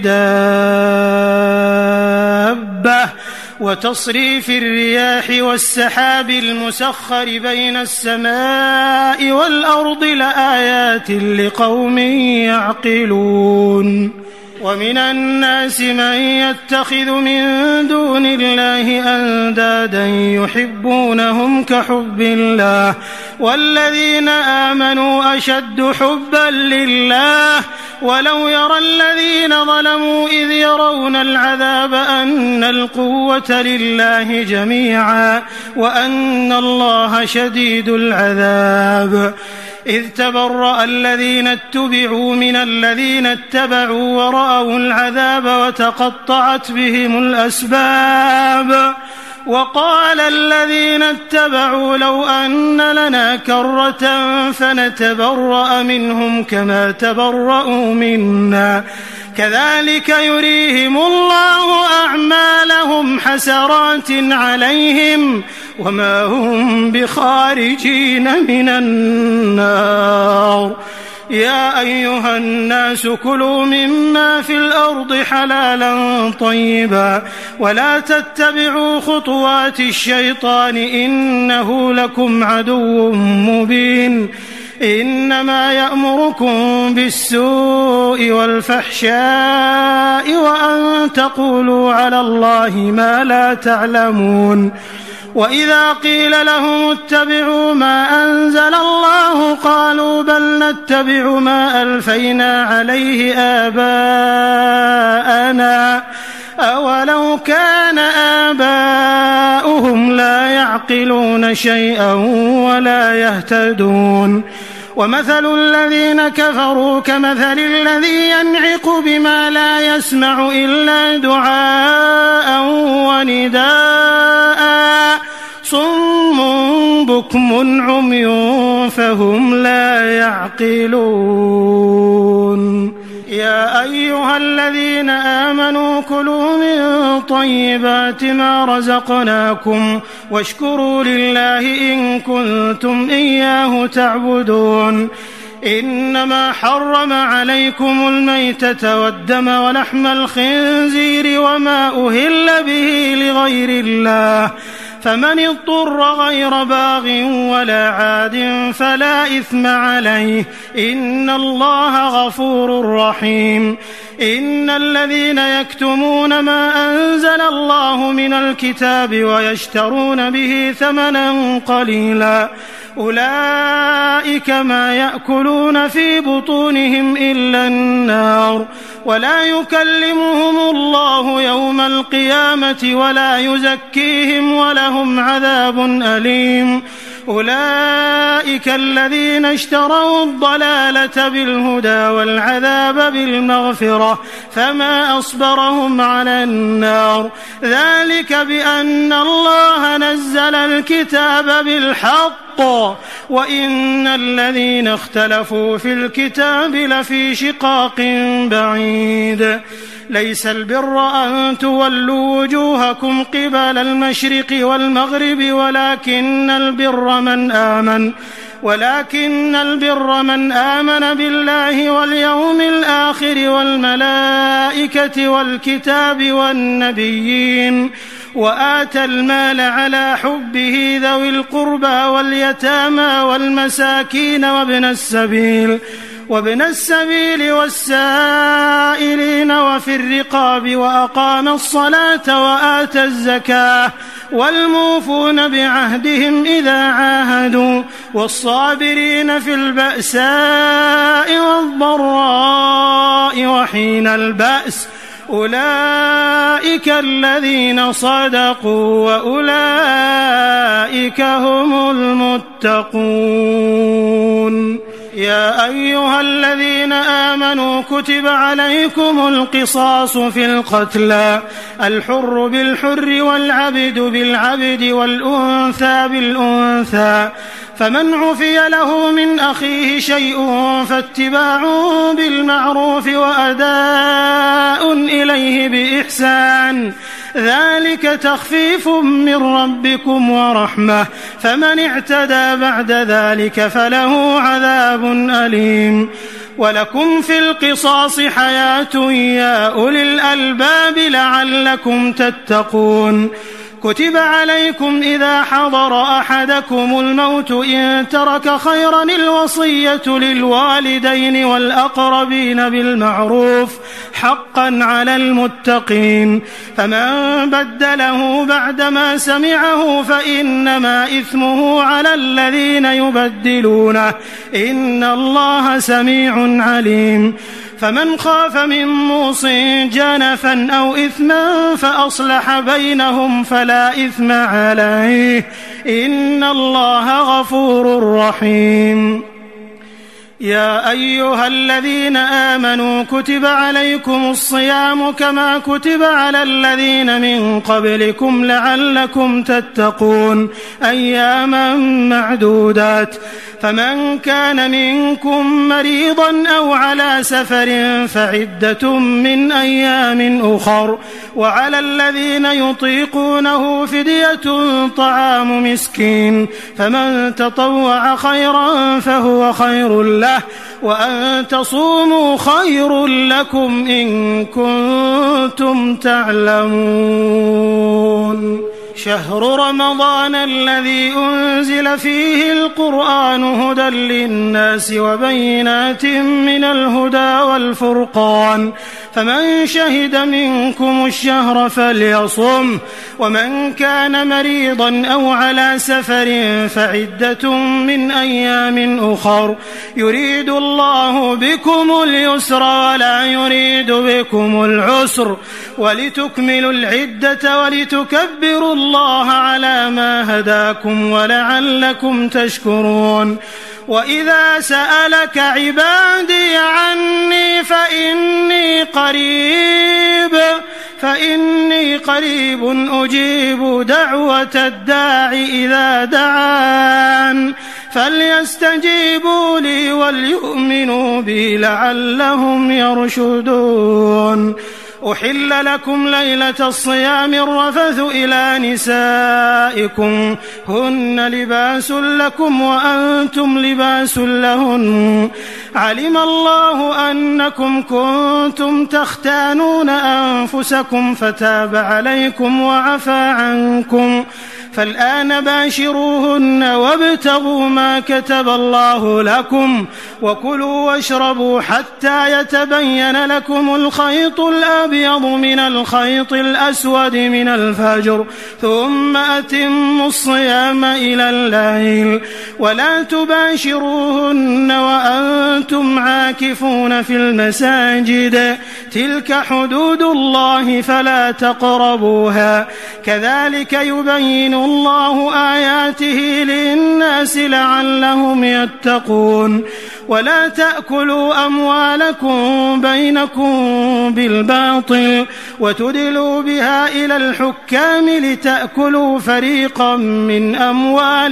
Speaker 1: دابة وتصريف الرياح والسحاب المسخر بين السماء والأرض لآيات لقوم يعقلون. ومن الناس من يتخذ من دون الله أندادا يحبونهم كحب الله والذين آمنوا أشد حبا لله ولو يرى الذين ظلموا إذ يرون العذاب أن القوة لله جميعا وأن الله شديد العذاب إذ تبرأ الذين اتبعوا من الذين اتبعوا ورأوا العذاب وتقطعت بهم الأسباب وقال الذين اتبعوا لو أن لنا كرة فنتبرأ منهم كما تبرأوا منا كذلك يريهم الله أعمالهم حسرات عليهم وما هم بخارجين من النار يا أيها الناس كلوا مما في الأرض حلالا طيبا ولا تتبعوا خطوات الشيطان إنه لكم عدو مبين إنما يأمركم بالسوء والفحشاء وأن تقولوا على الله ما لا تعلمون وإذا قيل لهم اتبعوا ما أنزل الله قالوا بل نتبع ما ألفينا عليه آباءنا أولو كان آباؤهم لا يعقلون شيئا ولا يهتدون ومثل الذين كفروا كمثل الذي ينعق بما لا يسمع إلا دعاء ونداء صم بكم عمي فهم لا يعقلون يا أيها الذين آمنوا كلوا من طيبات ما رزقناكم واشكروا لله إن كنتم إياه تعبدون إنما حرم عليكم الميتة والدم ولحم الخنزير وما أهل به لغير الله فمن اضطر غير باغ ولا عاد فلا إثم عليه إن الله غفور رحيم إن الذين يكتمون ما أنزل الله من الكتاب ويشترون به ثمنا قليلا أولئك ما يأكلون في بطونهم إلا النار ولا يكلمهم الله يوم القيامة ولا يزكيهم ولهم عذاب أليم أولئك الذين اشتروا الضلالة بالهدى والعذاب بالمغفرة فما أصبرهم على النار ذلك بأن الله نزل الكتاب بالحق وإن الذين اختلفوا في الكتاب لفي شقاق بعيد ليس البر أن تولوا وجوهكم قبل المشرق والمغرب ولكن البر من آمن بالله واليوم الآخر والملائكة والكتاب والنبيين وآتى المال على حبه ذوي القربى واليتامى والمساكين وابن السبيل والسائلين وفي الرقاب وأقام الصلاة وآتى الزكاة والموفون بعهدهم إذا عاهدوا والصابرين في البأساء والضراء وحين البأس أولئك الذين صدقوا وأولئك هم المتقون يا أيها الذين آمنوا كتب عليكم القصاص في القتلى الحر بالحر والعبد بالعبد والأنثى بالأنثى فمن عفي له من أخيه شيء فاتباع بالمعروف وأداء إليه بإحسان ذلك تخفيف من ربكم ورحمة فمن اعتدى بعد ذلك فله عذاب أليم ولكم في القصاص حياة يا أولي الألباب لعلكم تتقون كتب عليكم إذا حضر أحدكم الموت إن ترك خيرا الوصية للوالدين والأقربين بالمعروف حقا على المتقين فمن بدله بعدما سمعه فإنما إثمه على الذين يبدلونه إن الله سميع عليم فمن خاف من موص جنفا أو إثما فأصلح بينهم فلا إثم عليه إن الله غفور رحيم يا أيها الذين آمنوا كتب عليكم الصيام كما كتب على الذين من قبلكم لعلكم تتقون أياما معدودات فمن كان منكم مريضا أو على سفر فعدة من أيام أخر وعلى الذين يطيقونه فدية طعام مسكين فمن تطوع خيرا فهو خير له وأن تصوموا خير لكم إن كنتم تعلمون شهر رمضان الذي أنزل فيه القرآن هدى للناس وبينات من الهدى والفرقان فمن شهد منكم الشهر فليصم ومن كان مريضا أو على سفر فعدة من أيام أخر يريد الله بكم اليسر ولا يريد بكم العسر ولتكملوا العدة ولتكبروا الله على ما هداكم ولعلكم تشكرون وإذا سألك عبادي عني فإني قريب أجيب دعوة الداع إذا دعان فليستجيبوا لي وليؤمنوا بي لعلهم يرشدون أحل لكم ليلة الصيام الرفث إلى نسائكم هن لباس لكم وأنتم لباس لهن علم الله أنكم كنتم تختانون أنفسكم فتاب عليكم وعفى عنكم فالآن باشروهن وابتغوا ما كتب الله لكم وكلوا واشربوا حتى يتبين لكم الخيط الأبيض من الخيط الأسود من الفجر ثم أتموا الصيام إلى الليل ولا تباشروهن وأنتم عاكفون في المساجد تلك حدود الله فلا تقربوها كذلك يبين الله آياته للناس لعلهم يتقون ولا تأكلوا أموالكم بينكم بالباطل وتدلوا بها إلى الحكام لتأكلوا فريقا من أموال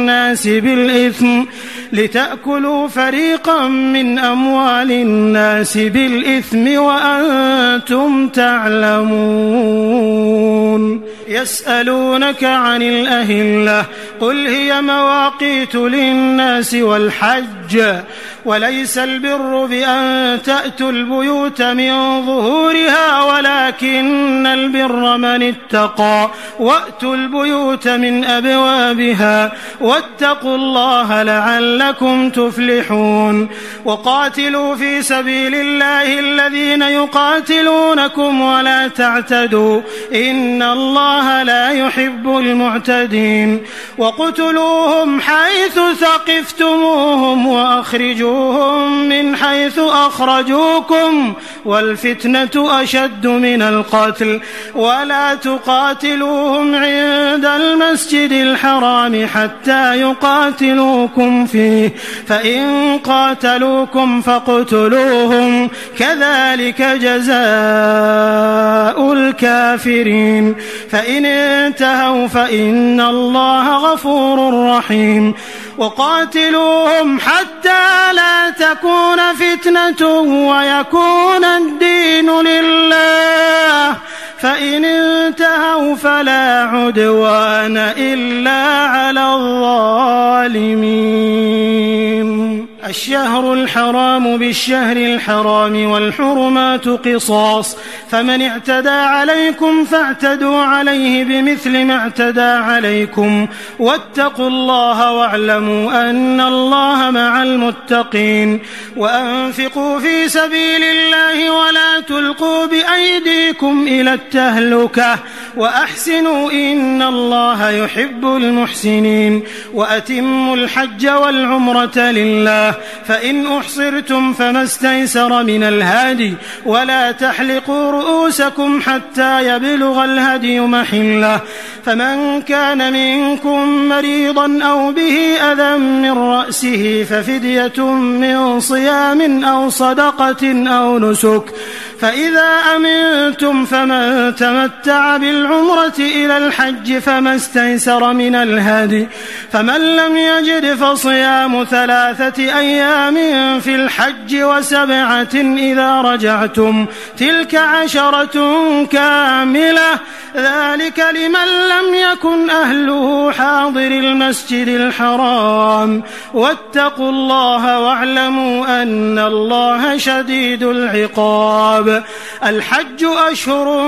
Speaker 1: الناس بالإثم وأنتم تعلمون يسألونك عن الأهلة قل هي مواقيت للناس والحج وليس البر بأن تأتوا البيوت من ظهورها ولكن البر من اتقى وأتوا البيوت من أبوابها واتقوا الله لعلكم تفلحون وقاتلوا في سبيل الله الذين يقاتلونكم ولا تعتدوا إن الله لا يحب المعتدين وقتلوهم حيث ثقفتموهم وأخرجوهم من حيث أخرجوكم والفتنة أشد من القتل ولا تقاتلوهم عند المسجد الحرام حتى يقاتلوكم فيه فإن قاتلوكم فاقتلوهم كذلك جزاء الكافرين فإن انتهوا فإن الله غفور رحيم وقاتلوهم حتى لا تكون فتنة ويكون الدين لله فإن انتهوا فلا عدوان إلا على الظالمين الشهر الحرام بالشهر الحرام والحرمات قصاص فمن اعتدى عليكم فاعتدوا عليه بمثل ما اعتدى عليكم واتقوا الله واعلموا أن الله مع المتقين وأنفقوا في سبيل الله ولا تلقوا بأيديكم إلى التهلكة وأحسنوا إن الله يحب المحسنين وأتموا الحج والعمرة لله فإن أحصرتم فما استيسر من الهدي ولا تحلقوا رؤوسكم حتى يبلغ الهدي محله فمن كان منكم مريضا أو به أذى من رأسه ففدية من صيام أو صدقة أو نسك فإذا أمنتم فمن تمتع بالعمرة إلى الحج فما استيسر من الهدي فمن لم يجد فصيام 3 أيام في الحج و7 إذا رجعتم تلك 10 كاملة ذلك لمن لم يكن أهله حاضر المسجد الحرام واتقوا الله واعلموا أن الله شديد العقاب الحج أشهر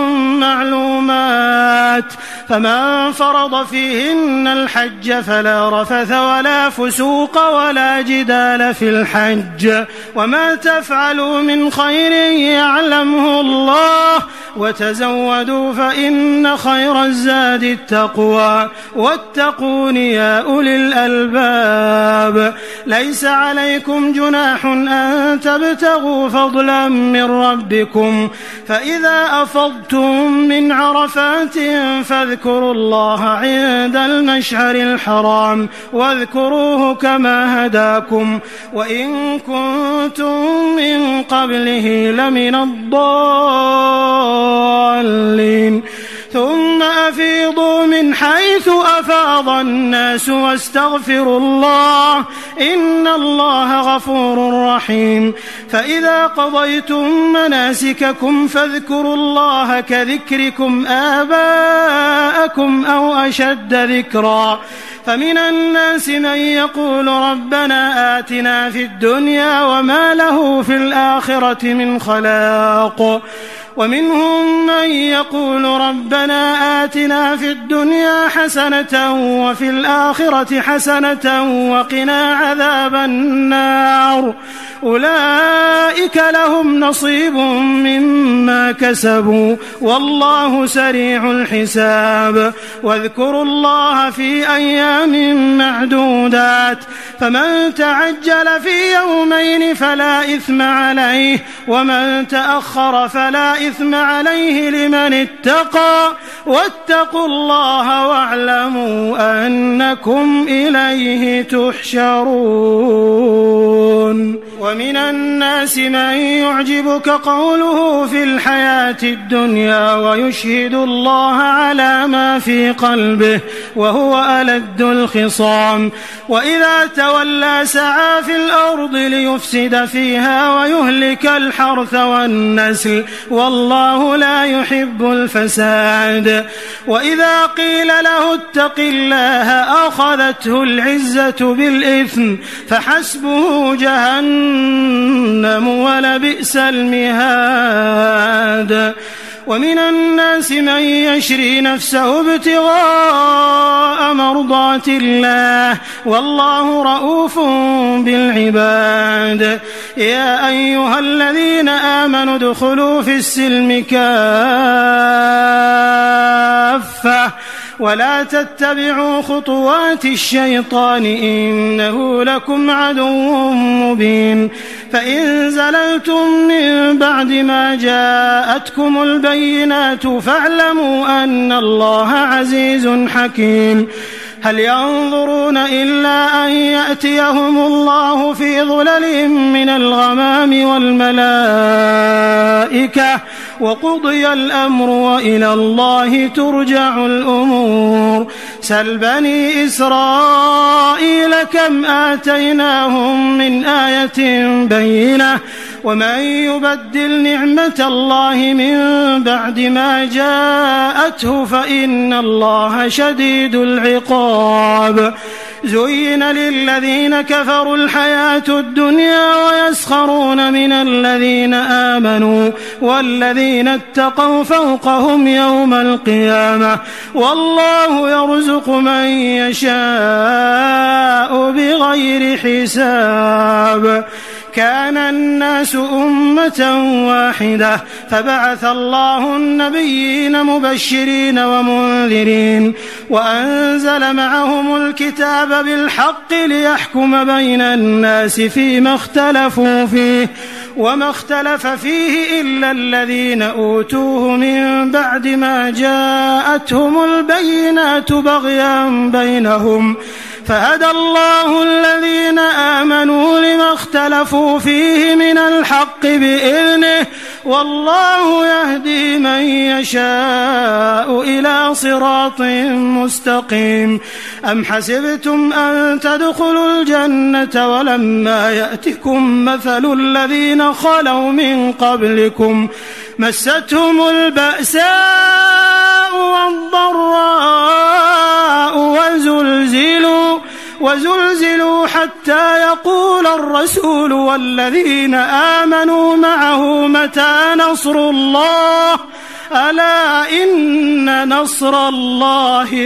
Speaker 1: معلومات فمن فرض فيهن الحج فلا رفث ولا فسوق ولا جدال في الحج وما تفعلوا من خير يعلمه الله وتزودوا فإن خير الزاد التقوى واتقون يا أولي الألباب ليس عليكم جناح أن تبتغوا فضلا من ربكم فإذا أفضتم من عرفات فاذكروا الله عند المشعر الحرام واذكروه كما هداكم وإن كنتم من قبله لمن الضالين ثم أفيضوا من حيث أفاض الناس واستغفروا الله إن الله غفور رحيم فإذا قضيتم مناسككم فاذكروا الله كذكركم آباءكم أو أشد ذكرا فمن الناس من يقول ربنا آتنا في الدنيا وما له في الآخرة من خلاق ومنهم من يقول ربنا آتنا في الدنيا حسنة وفي الآخرة حسنة وقنا عذاب النار أولئك لهم نصيب مما كسبوا والله سريع الحساب واذكروا الله في أيام معدودات فمن تعجل في يومين فلا إثم عليه ومن تأخر فلا إثم عليه لمن اتقى واتقوا الله واعلموا أنكم إليه تحشرون ومن الناس من يعجبك قوله في الحياة الدنيا ويشهد الله على ما في قلبه وهو ألد الخصام وإذا تولى سعى في الأرض ليفسد فيها ويهلك الحرث والنسل والله لا يحب الفساد وإذا قيل له اتق الله أخذته العزة بالإثم فحسبه جهنم ولبئس المهاد ومن الناس من يشري نفسه ابتغاء مرضات الله والله رؤوف بالعباد يا أيها الذين آمنوا ادخلوا في السلم كافة ولا تتبعوا خطوات الشيطان إنه لكم عدو مبين فإن زللتم من بعد ما جاءتكم البينات فاعلموا أن الله عزيز حكيم هل ينظرون إلا أن يأتيهم الله في ظلل من الغمام والملائكة وقضي الأمر وإلى الله ترجع الأمور سل بني إسرائيل كم آتيناهم من آية بينة ومن يبدل نعمة الله من بعد ما جاءته فإن الله شديد العقاب زين للذين كفروا الحياة الدنيا ويسخرون من الذين آمنوا والذين اتقوا فوقهم يوم القيامة والله يرزق من يشاء بغير حساب. كان الناس أمة واحدة فبعث الله النبيين مبشرين ومنذرين وأنزل معهم الكتاب بالحق ليحكم بين الناس فيما اختلفوا فيه وما اختلف فيه إلا الذين أوتوه من بعد ما جاءتهم البينات بغيا بينهم فهدى الله الذين آمنوا لما اختلفوا فيه من الحق بإذنه والله يهدي من يشاء إلى صراط مستقيم. أم حسبتم أن تدخلوا الجنة ولما يأتكم مثل الذين خلوا من قبلكم مستهم البأساء والضراء وزلزلوا حتى يقول الرسول والذين آمنوا معه متى نصر الله ألا إن نصر الله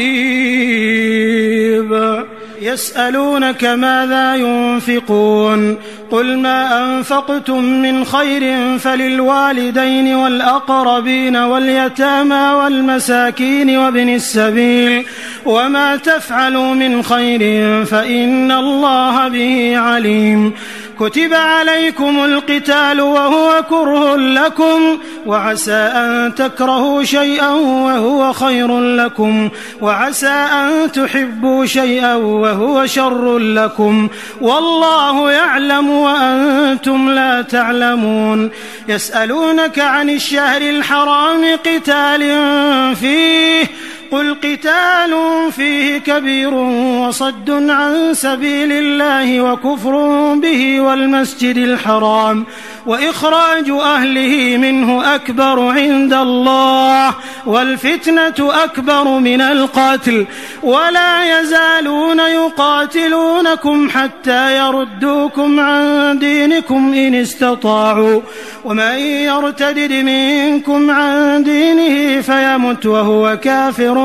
Speaker 1: قريب. يسألونك ماذا ينفقون قل ما أنفقتم من خير فللوالدين والأقربين واليتامى والمساكين وابن السبيل وما تفعلوا من خير فإن الله به عليم. كتب عليكم القتال وهو كره لكم وعسى أن تكرهوا شيئا وهو خير لكم وعسى أن تحبوا شيئا وهو شر لكم والله يعلم وأنتم لا تعلمون. يسألونك عن الشهر الحرام قتال فيه قل قتال فيه كبير وصد عن سبيل الله وكفر به والمسجد الحرام وإخراج أهله منه أكبر عند الله والفتنة أكبر من القتل ولا يزالون يقاتلونكم حتى يردوكم عن دينكم إن استطاعوا ومن يرتدد منكم عن دينه فيمت وهو كافر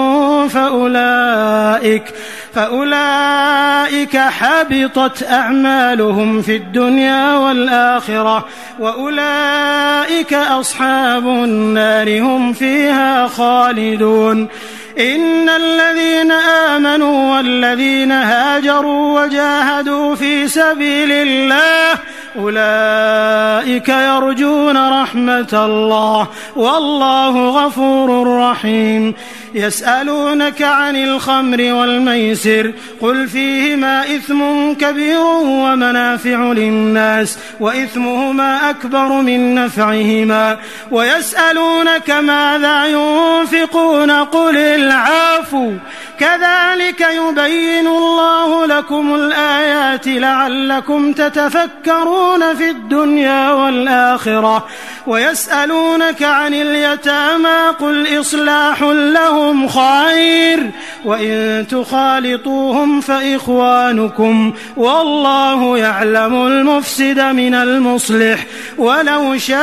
Speaker 1: فأولئك حبطت أعمالهم في الدنيا والآخرة وأولئك أصحاب النار هم فيها خالدون. إن الذين آمنوا والذين هاجروا وجاهدوا في سبيل الله أولئك يرجون رحمة الله والله غفور رحيم. يسألونك عن الخمر والميسر قل فيهما إثم كبير ومنافع للناس وإثمهما أكبر من نفعهما ويسألونك ماذا ينفقون قل العفو كذلك يبين الله لكم الآيات لعلكم تتفكرون في الدنيا والآخرة. ويسألونك عن اليتامى قل إصلاح لهم خير وإن تخالطوهم فإخوانكم والله يعلم المفسد من المصلح ولو شاء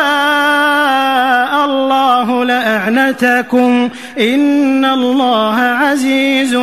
Speaker 1: الله لأعنتكم إن الله عزيز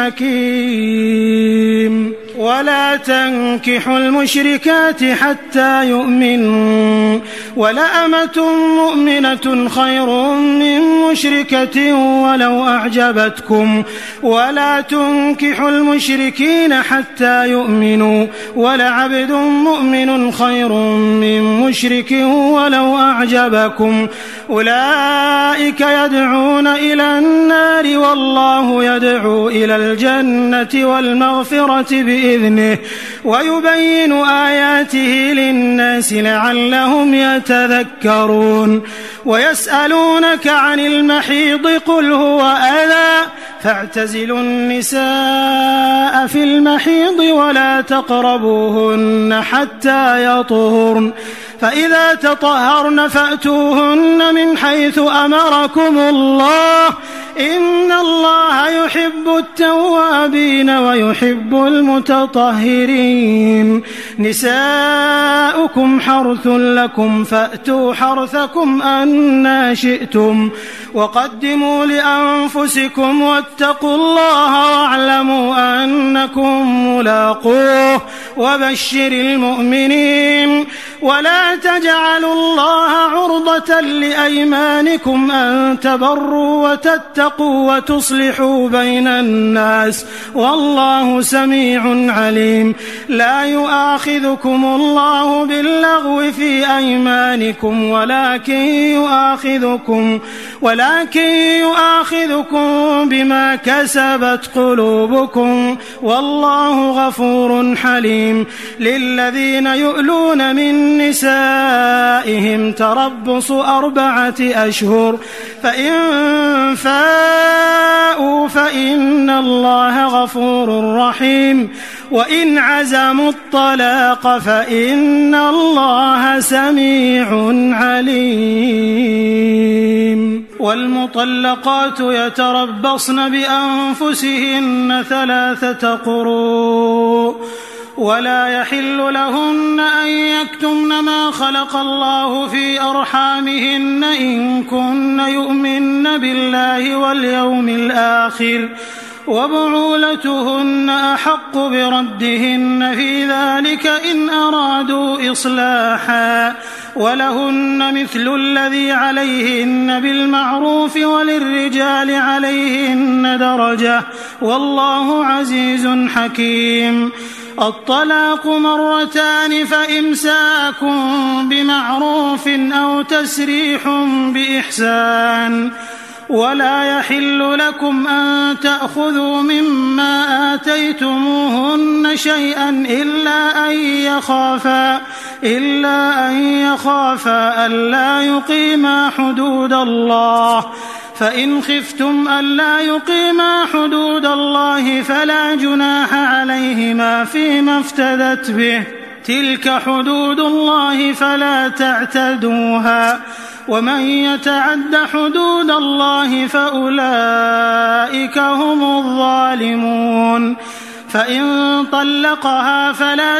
Speaker 1: حكيم. ولا تنكحوا المشركات حتى يؤمنوا ولأمة مؤمنة خير من مشركة ولو أعجبتكم ولا تنكحوا المشركين حتى يؤمنوا ولعبد مؤمن خير من مشرك ولو أعجبكم أولئك يدعون إلى النار والله يدعو إلى الجنة والمغفرة بإذنه ويبين آياته للناس لعلهم يتذكرون. ويسألونك عن المحيض قل هو أذى فاعتزلوا النساء في المحيض ولا تقربوهن حتى يطهرن فإذا تطهرن فأتوهن من حيث أمركم الله إن الله يحب التوابين ويحب المتطهرين. نساؤكم حرث لكم فأتوا حرثكم أنى شئتم وقدموا لأنفسكم واتقوا الله واعلموا أنكم ملاقوه وبشر المؤمنين. ولا تجعلوا الله عرضة لأيمانكم أن تبروا وتتقوا وتصلحوا بين الناس والله سميع عليم. لا يؤاخذكم الله باللغو في أيمانكم ولكن يؤاخذكم بما كسبت قلوبكم والله غفور حليم. للذين يؤلون من نسائهم تربص 4 أشهر فإن فاءوا فإن الله غفور رحيم وإن عزموا الطلاق فإن الله سميع عليم. والمطلقات يتربصن بأنفسهن 3 قروء ولا يحل لهن أن يكتمن ما خلق الله في أرحامهن إن كن يؤمن بالله واليوم الآخر وبعولتهن أحق بردهن في ذلك إن أرادوا إصلاحا ولهن مثل الذي عليهن بالمعروف وللرجال عليهن درجة والله عزيز حكيم. الطلاق 2 فإمساك بمعروف أو تسريح بإحسان. ولا يحل لكم أن تأخذوا مما آتيتموهن شيئا إلا أن يخافا ألا يقيما حدود الله. فإن خفتم ألا يقيما حدود الله فلا جناح عليهما فيما افتدت به. تلك حدود الله فلا تعتدوها ومن يتعد حدود الله فأولئك هم الظالمون. فإن طلقها فلا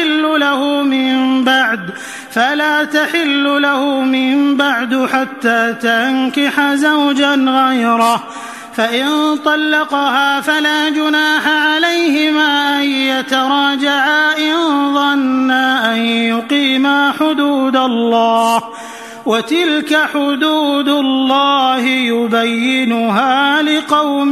Speaker 1: تحل له من بعد حتى تنكح زوجا غيره. فإن طلقها فلا جناح عليهما أن يتراجعا إن ظنا أن يقيما حدود الله وتلك حدود الله يبينها لقوم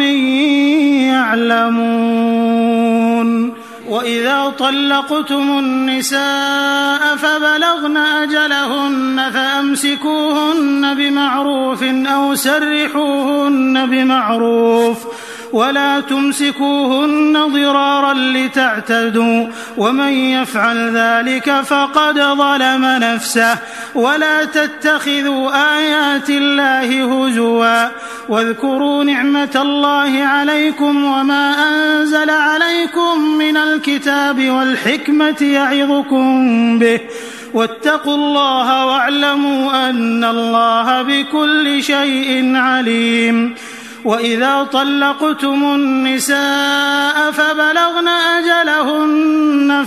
Speaker 1: يعلمون. وإذا طلقتم النساء فبلغن أجلهن فأمسكوهن بمعروف أو سرحوهن بمعروف ولا تمسكوهن ضرارا لتعتدوا ومن يفعل ذلك فقد ظلم نفسه. ولا تتخذوا آيات الله هزوا واذكروا نعمة الله عليكم وما أنزل عليكم من الكتاب والحكمة يعظكم به واتقوا الله واعلموا أن الله بكل شيء عليم. وإذا طلقتم النساء فبلغن أجلهن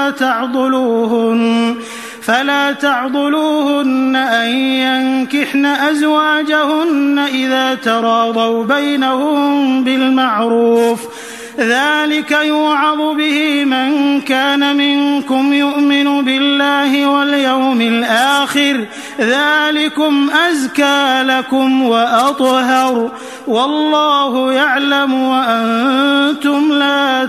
Speaker 1: فلا تعضلوهن أن ينكحن أزواجهن إذا تراضوا بينهم بالمعروف. ذلك يوعظ به من كان منكم يؤمن بالله واليوم الآخر ذلكم أزكى لكم وأطهر والله يعلم وأنتم لا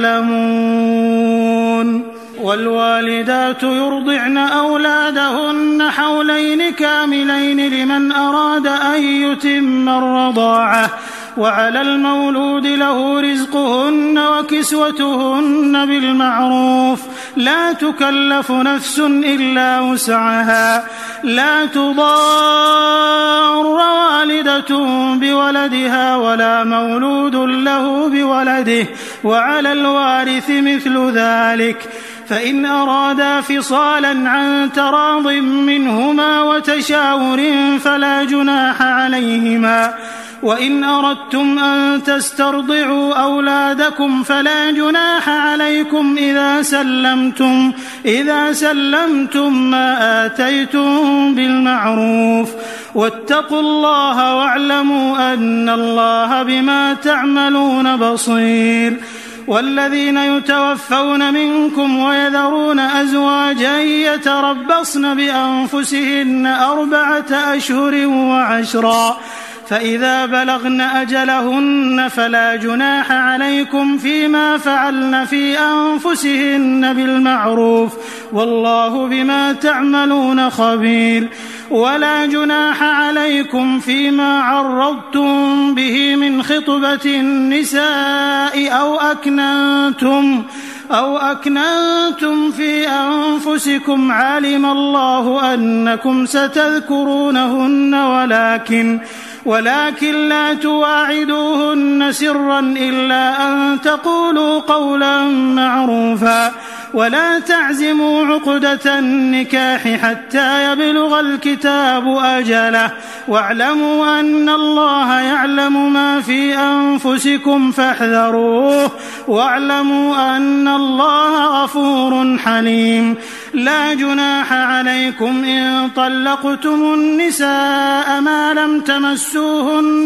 Speaker 1: تعلمون. والوالدات يرضعن أولادهن حولين كاملين لمن أراد أن يتم الرضاعة وعلى المولود له رزقهن وكسوتهن بالمعروف لا تكلف نفس إلا وسعها. لا تضار والدة بولدها ولا مولود له بولده وعلى الوارث مثل ذلك. فإن أرادا فصالا عن تراض منهما وتشاور فلا جناح عليهما وإن أردتم أن تسترضعوا أولادكم فلا جناح عليكم إذا سلمتم ما آتيتم بالمعروف واتقوا الله واعلموا أن الله بما تعملون بصير. والذين يتوفون منكم ويذرون أزواجا يتربصن بأنفسهن 4 أشهر و10 فإذا بلغن أجلهن فلا جناح عليكم فيما فعلن في أنفسهن بالمعروف والله بما تعملون خبير. ولا جناح عليكم فيما عرضتم به من خطبة النساء أو أكننتم في أنفسكم علم الله أنكم ستذكرونهن ولكن لا تواعدوهن سرا إلا أن تقولوا قولا معروفا ولا تعزموا عقدة النكاح حتى يبلغ الكتاب أجله واعلموا أن الله يعلم ما في أنفسكم فاحذروه واعلموا أن الله غفور حليم. لا جناح عليكم إن طلقتم النساء ما لم تمسوهن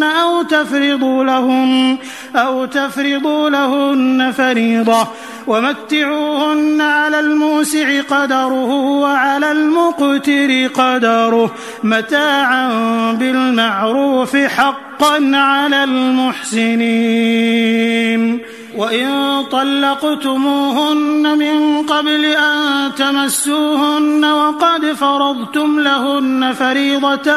Speaker 1: أو تفرضوا لهن فريضة ومتعوهن على الموسع قدره وعلى المقتر قدره متاعا بالمعروف حقا على المحسنين. وإن طلقتموهن من قبل أن تمسوهن وقد فرضتم لهن فريضة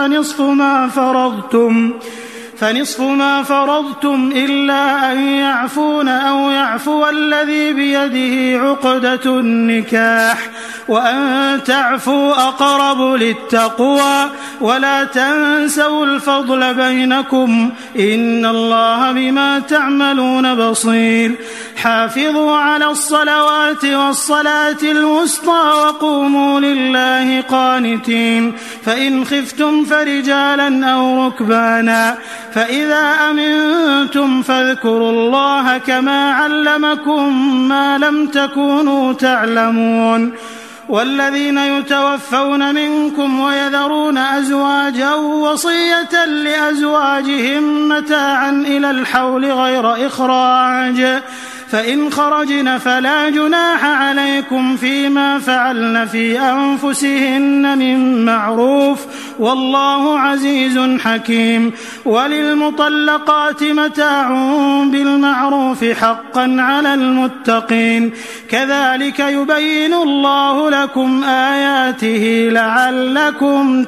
Speaker 1: فنصف ما فرضتم إلا أن يعفون أو يعفو الذي بيده عقدة النكاح وأن تعفوا أقرب للتقوى ولا تنسوا الفضل بينكم إن الله بما تعملون بصير. حافظوا على الصلوات والصلاة الوسطى وقوموا لله قانتين فإن خفتم فرجالا أو ركبانا فإذا أمنتم فاذكروا الله كما علمكم ما لم تكونوا تعلمون. والذين يتوفون منكم ويذرون أزواجا وصية لأزواجهم متاعا إلى الحول غير إخراج فإن خرجن فلا جناح عليكم فيما فعلن في أنفسهن من معروف والله عزيز حكيم. وللمطلقات متاع بالمعروف حقا على المتقين كذلك يبين الله لكم آياته لعلكم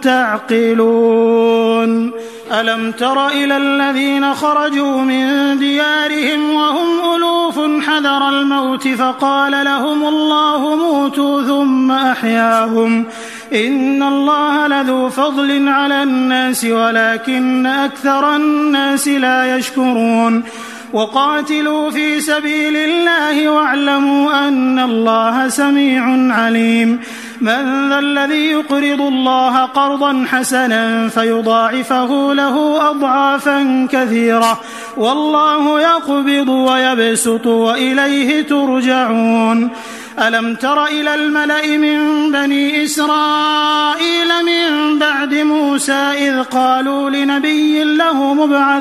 Speaker 1: تعقلون. ألم تر إلى الذين خرجوا من ديارهم وهم ألوف حذر الموت فقال لهم الله موتوا ثم أحياهم إن الله لذو فضل على الناس ولكن أكثر الناس لا يشكرون. وقاتلوا في سبيل الله واعلموا أن الله سميع عليم. من ذا الذي يقرض الله قرضا حسنا فيضاعفه له أضعافا كثيرة والله يقبض ويبسط وإليه ترجعون. ألم تر إلى الملأ من بني إسرائيل من بعد موسى إذ قالوا لنبي له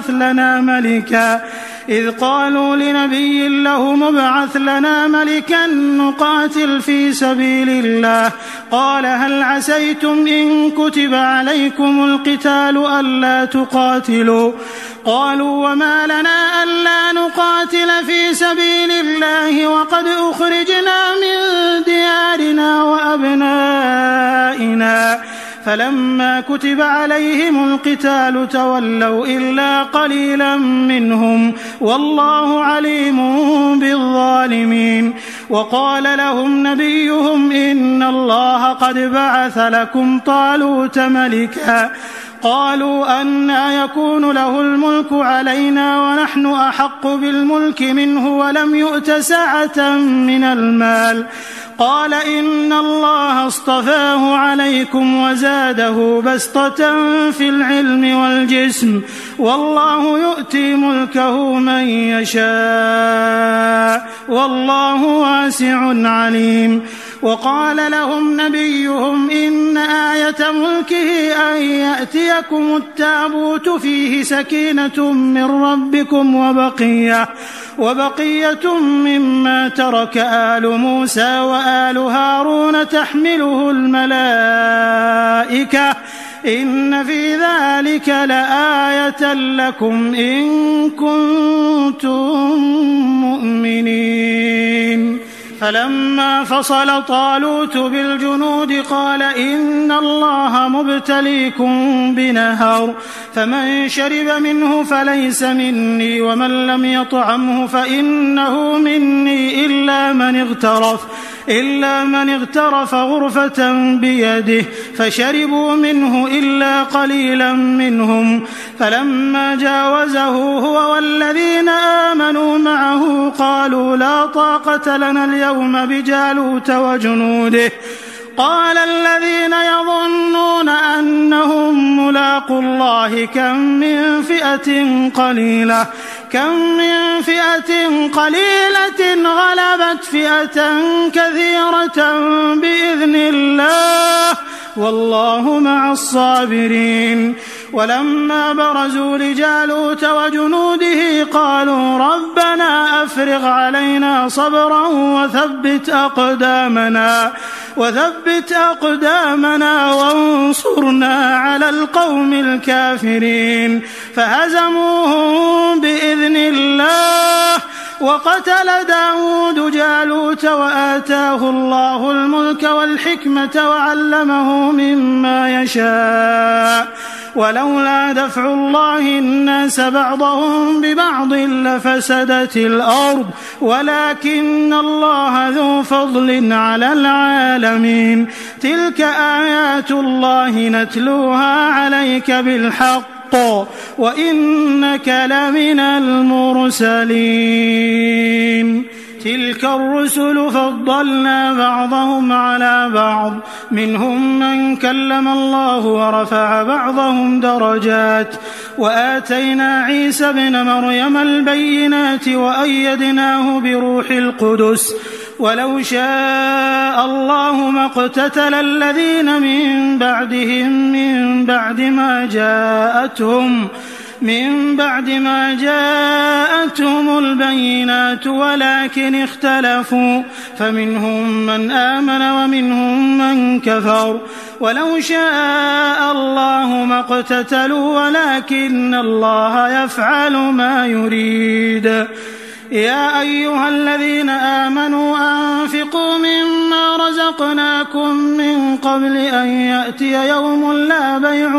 Speaker 1: مبعث لنا ملكا نقاتل في سبيل الله قال هل عسيتم إن كتب عليكم القتال ألا تقاتلوا قالوا وما لنا ألا نقاتل في سبيل الله وقد أخرجنا من ديارنا وأبنائنا فلما كتب عليهم القتال تولوا إلا قليلا منهم والله عليم بالظالمين. وقال لهم نبيهم إن الله قد بعث لكم طالوت ملكا قالوا أنى يكون له الملك علينا ونحن أحق بالملك منه ولم يؤت سعة من المال قال إن الله اصطفاه عليكم وزاده بسطة في العلم والجسم والله يؤتي ملكه من يشاء والله واسع عليم. وقال لهم نبيهم إن آية ملكه أن يأتيكم التابوت فيه سكينة من ربكم وبقية مما ترك آل موسى وآل هارون تحمله الملائكة إن في ذلك لآية لكم إن كنتم مؤمنين. فلما فصل طالوت بالجنود قال إن الله مبتليكم بنهر فمن شرب منه فليس مني ومن لم يطعمه فإنه مني إلا من اغترف غرفة بيده فشربوا منه إلا قليلا منهم. فلما جاوزه هو والذين آمنوا معه قالوا لا طاقة لنا اليوم بجالوت وجنوده. قال الذين يظنون أنهم ملاقو الله كم من فئة قليلة غلبت فئة كثيرة بإذن الله والله مع الصابرين. ولما برزوا لجالوت وجنوده قالوا ربنا أفرغ علينا صبرا وثبت أقدامنا وانصرنا على القوم الكافرين. فهزموهم بإذن الله وقتل داود جالوت وآتاه الله الملك والحكمة وعلمه مما يشاء ولولا دفع الله الناس بعضهم ببعض لفسدت الأرض ولكن الله ذو فضل على العالمين. تلك آيات الله نتلوها عليك بالحق وإنك لمن المرسلين. تلك الرسل فضلنا بعضهم على بعض منهم من كلم الله ورفع بعضهم درجات وآتينا عيسى ابن مريم البينات وأيدناه بروح القدس ولو شاء الله ما اقتتل الذين من بعدهم من بعد ما جاءتهم البينات ولكن اختلفوا فمنهم من آمن ومنهم من كفر ولو شاء الله ما اقتتلوا ولكن الله يفعل ما يريد. يا أيها الذين آمنوا أنفقوا مما رزقناكم من قبل أن يأتي يوم لا بيع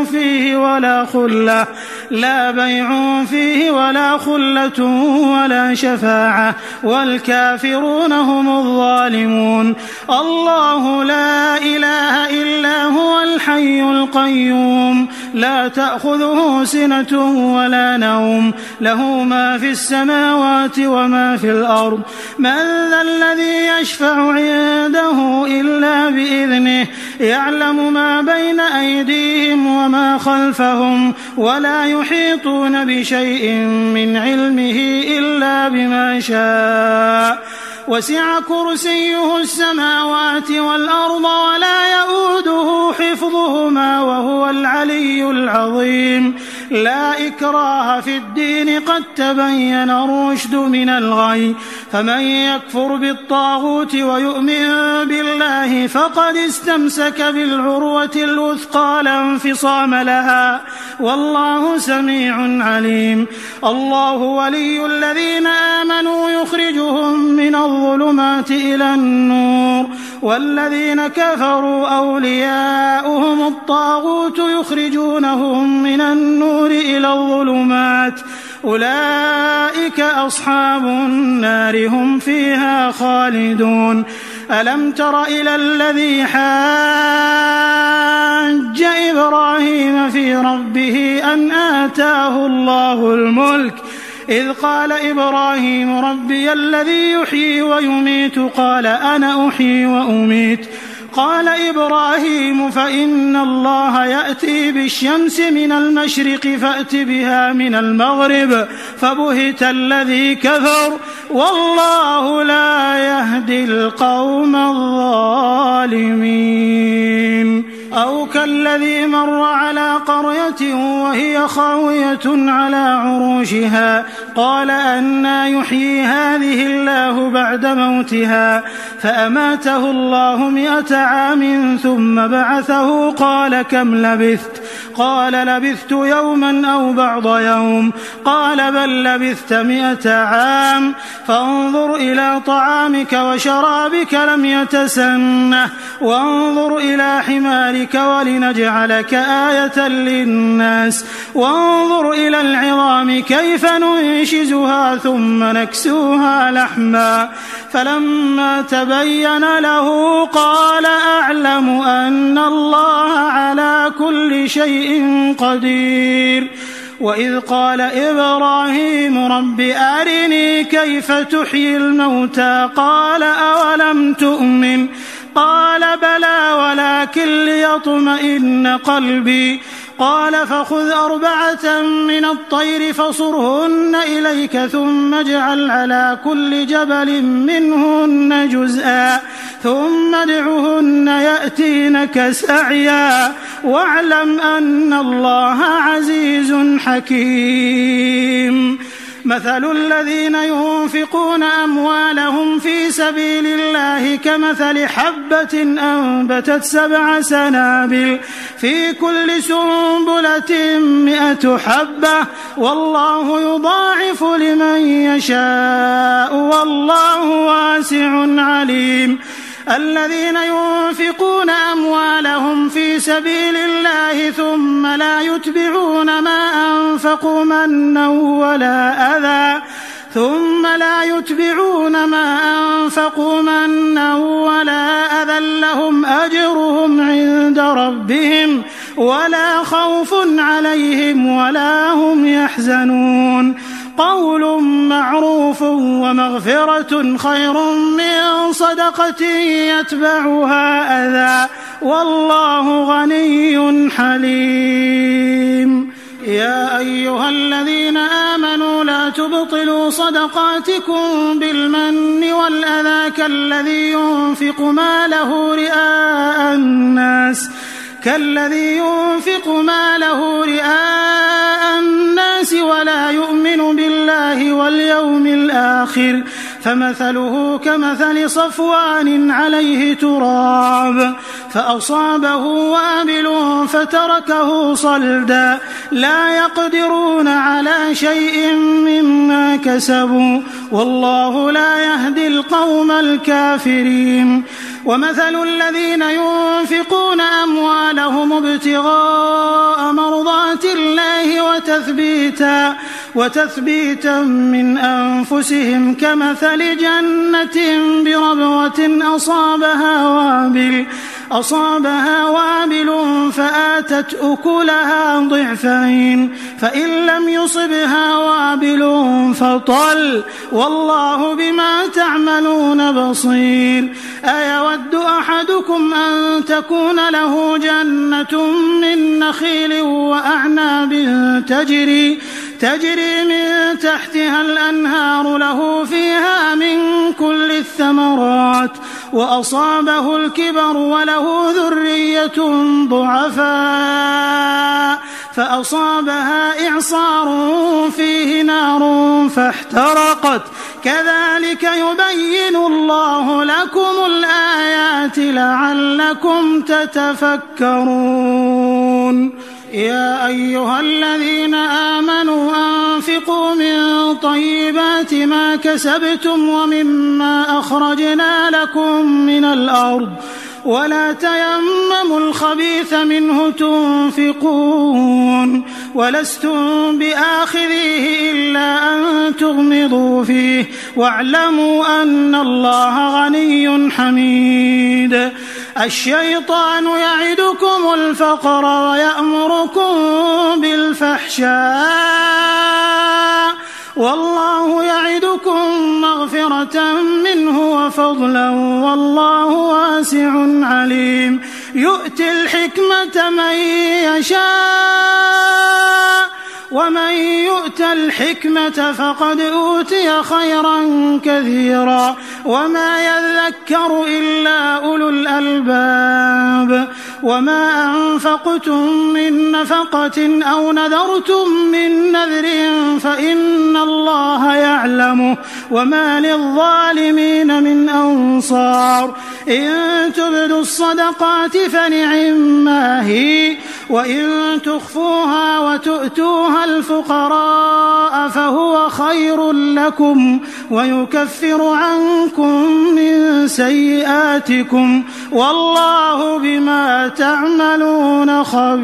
Speaker 1: فيه ولا خلة ولا شفاعة والكافرون هم الظالمون. الله لا إله إلا هو الحي القيوم لا تأخذه سنة ولا نوم له ما في السماوات وما في الأرض من ذا الذي يشفع عنده إلا بإذنه يعلم ما بين أيديهم وما خلفهم ولا يحيطون بشيء من علمه إلا بما شاء وسع كرسيه السماوات والأرض ولا يؤوده حفظهما وهو العلي العظيم. لا إكراه في الدين قد تبين الرشد من الغي فمن يكفر بالطاغوت ويؤمن بالله فقد استمسك بالعروة الوثقى لا انفصام لها والله سميع عليم. الله ولي الذين آمنوا يخرجهم من الظلمات إلى النور والذين كفروا أولياؤهم الطاغوت يخرجونهم من النور إلى الظلمات أولئك أصحاب النار هم فيها خالدون. ألم تر إلى الذي حاج إبراهيم في ربه أن آتاه الله الملك إذ قال إبراهيم ربي الذي يحيي ويميت قال أنا أحيي وأميت قال إبراهيم فإن الله يأتي بالشمس من المشرق فأت بها من المغرب فبهت الذي كفر والله لا يهدي القوم الظالمين. أو كالذي مر على قرية وهي خاوية على عروشها قال أنى يحيي هذه الله بعد موتها فأماته الله 100 عام ثم بعثه قال كم لبثت قال لبثت يوما أو بعض يوم قال بل لبثت 100 عام فانظر إلى طعامك وشرابك لم يتسنه وانظر إلى حمارك ولنجعلك آية للناس وانظر إلى العظام كيف ننشزها ثم نكسوها لحما فلما تبين له قال أعلم أن الله على كل شيء قدير. وإذ قال إبراهيم رب أرني كيف تحيي الموتى قال أولم تؤمن قال بلى ولكن ليطمئن قلبي قال فخذ 4 من الطير فصرهن إليك ثم اجعل على كل جبل منهن جزءا ثم ادعهن يأتينك سعيا واعلم أن الله عزيز حكيم. مثل الذين ينفقون أموالهم في سبيل الله كمثل حبة أنبتت 7 سنابل في كل سنبلة 100 حبة والله يضاعف لمن يشاء والله واسع عليم. الذين ينفقون أموالهم في سبيل الله ثم لا يتبعون ما أنفقوا منا ولا أذى لهم أجرهم عند ربهم ولا خوف عليهم ولا هم يحزنون. قول معروف ومغفرة خير من صدقة يتبعها أذى والله غني حليم. يا أيها الذين آمنوا لا تبطلوا صدقاتكم بالمن والأذى كالذي ينفق ماله رئاء الناس ولا يؤمن بالله واليوم الآخر فمثله كمثل صفوان عليه تراب فأصابه وابل فتركه صلدا لا يقدرون على شيء مما كسبوا والله لا يهدي القوم الكافرين. ومثل الذين ينفقون أموالهم ابتغاء مرضات الله وتثبيتا من أنفسهم كمثل جنة بربوة أصابها وابل فآتت أكلها ضعفين فإن لم يصبها وابل فطل والله بما تعملون بصير. أيود أحدكم أن تكون له جنة من نخيل وأعناب تجري من تحتها الأنهار له فيها من كل الثمرات وأصابه الكبر وله ذرية ضعفاء فأصابها إعصار فيه نار فاحترقت كذلك يبين الله لكم الآيات لعلكم تتفكرون. يا أيها الذين آمنوا أنفقوا من طيبات ما كسبتم ومما أخرجنا لكم من الأرض ولا تيمموا الخبيث منه تنفقون ولستم بآخذيه إلا أن تغمضوا فيه واعلموا أن الله غني حميد. الشيطان يعدكم الفقر ويأمركم بالفحشاء والله يعدكم مغفرة منه وفضلا والله واسع عليم يؤتي الحكمة من يشاء ومن يؤت الحكمة فقد أوتي خيرا كثيرا وما يذكر إلا أولو الألباب وما أنفقتم من نفقة أو نذرتم من نذر فإن الله يعلمه وما للظالمين من أنصار إن تبدوا الصدقات فنعما هي وإن تخفوها وتؤتوها الفقراء فهو خير لكم ويكفر عنكم من سيئاتكم والله بما تعملون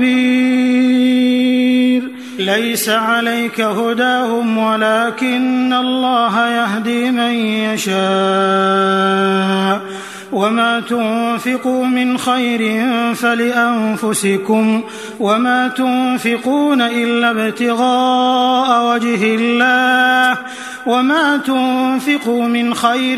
Speaker 1: خبير ليس عليك هداهم ولكن الله يهدي من يشاء وما تنفقوا من خير فلأنفسكم وما تنفقون إلا ابتغاء وجه الله وما تنفقوا من خير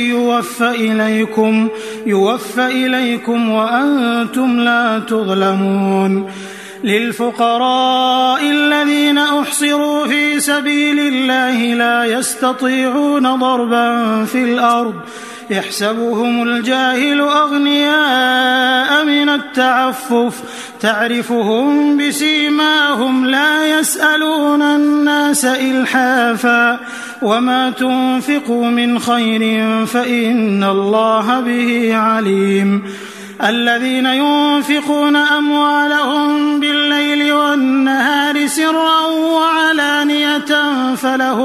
Speaker 1: يوفى إليكم وأنتم لا تظلمون للفقراء الذين أحصروا في سبيل الله لا يستطيعون ضربا في الأرض يحسبهم الجاهل أغنياء من التعفف تعرفهم بسيماهم لا يسألون الناس إلحافا وما تنفقوا من خير فإن الله به عليم الذين ينفقون أموالهم بالليل والنهار سرا وعلانية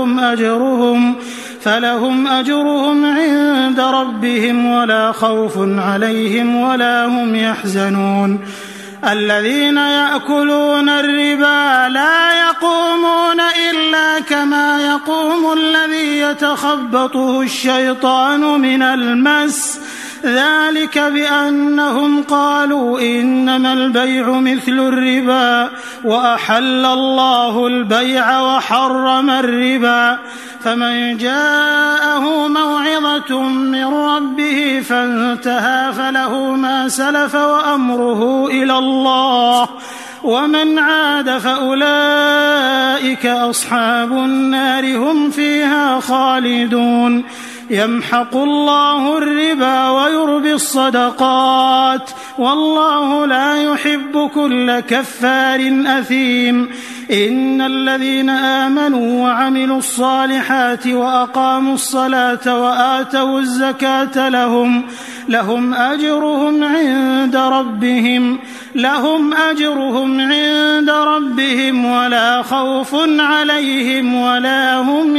Speaker 1: فلهم أجرهم عند ربهم ولا خوف عليهم ولا هم يحزنون الذين يأكلون الربا لا يقومون إلا كما يقوم الذي يتخبطه الشيطان من المس ذلك بأنهم قالوا إنما البيع مثل الربا وأحل الله البيع وحرم الربا فمن جاءه موعظة من ربه فانتهى فله ما سلف وأمره إلى الله ومن عاد فأولئك أصحاب النار هم فيها خالدون يمحق الله الربا ويربي الصدقات والله لا يحب كل كفار أثيم إن الذين آمنوا وعملوا الصالحات وأقاموا الصلاة وآتوا الزكاة لهم أجرهم عند ربهم ولا خوف عليهم ولا هم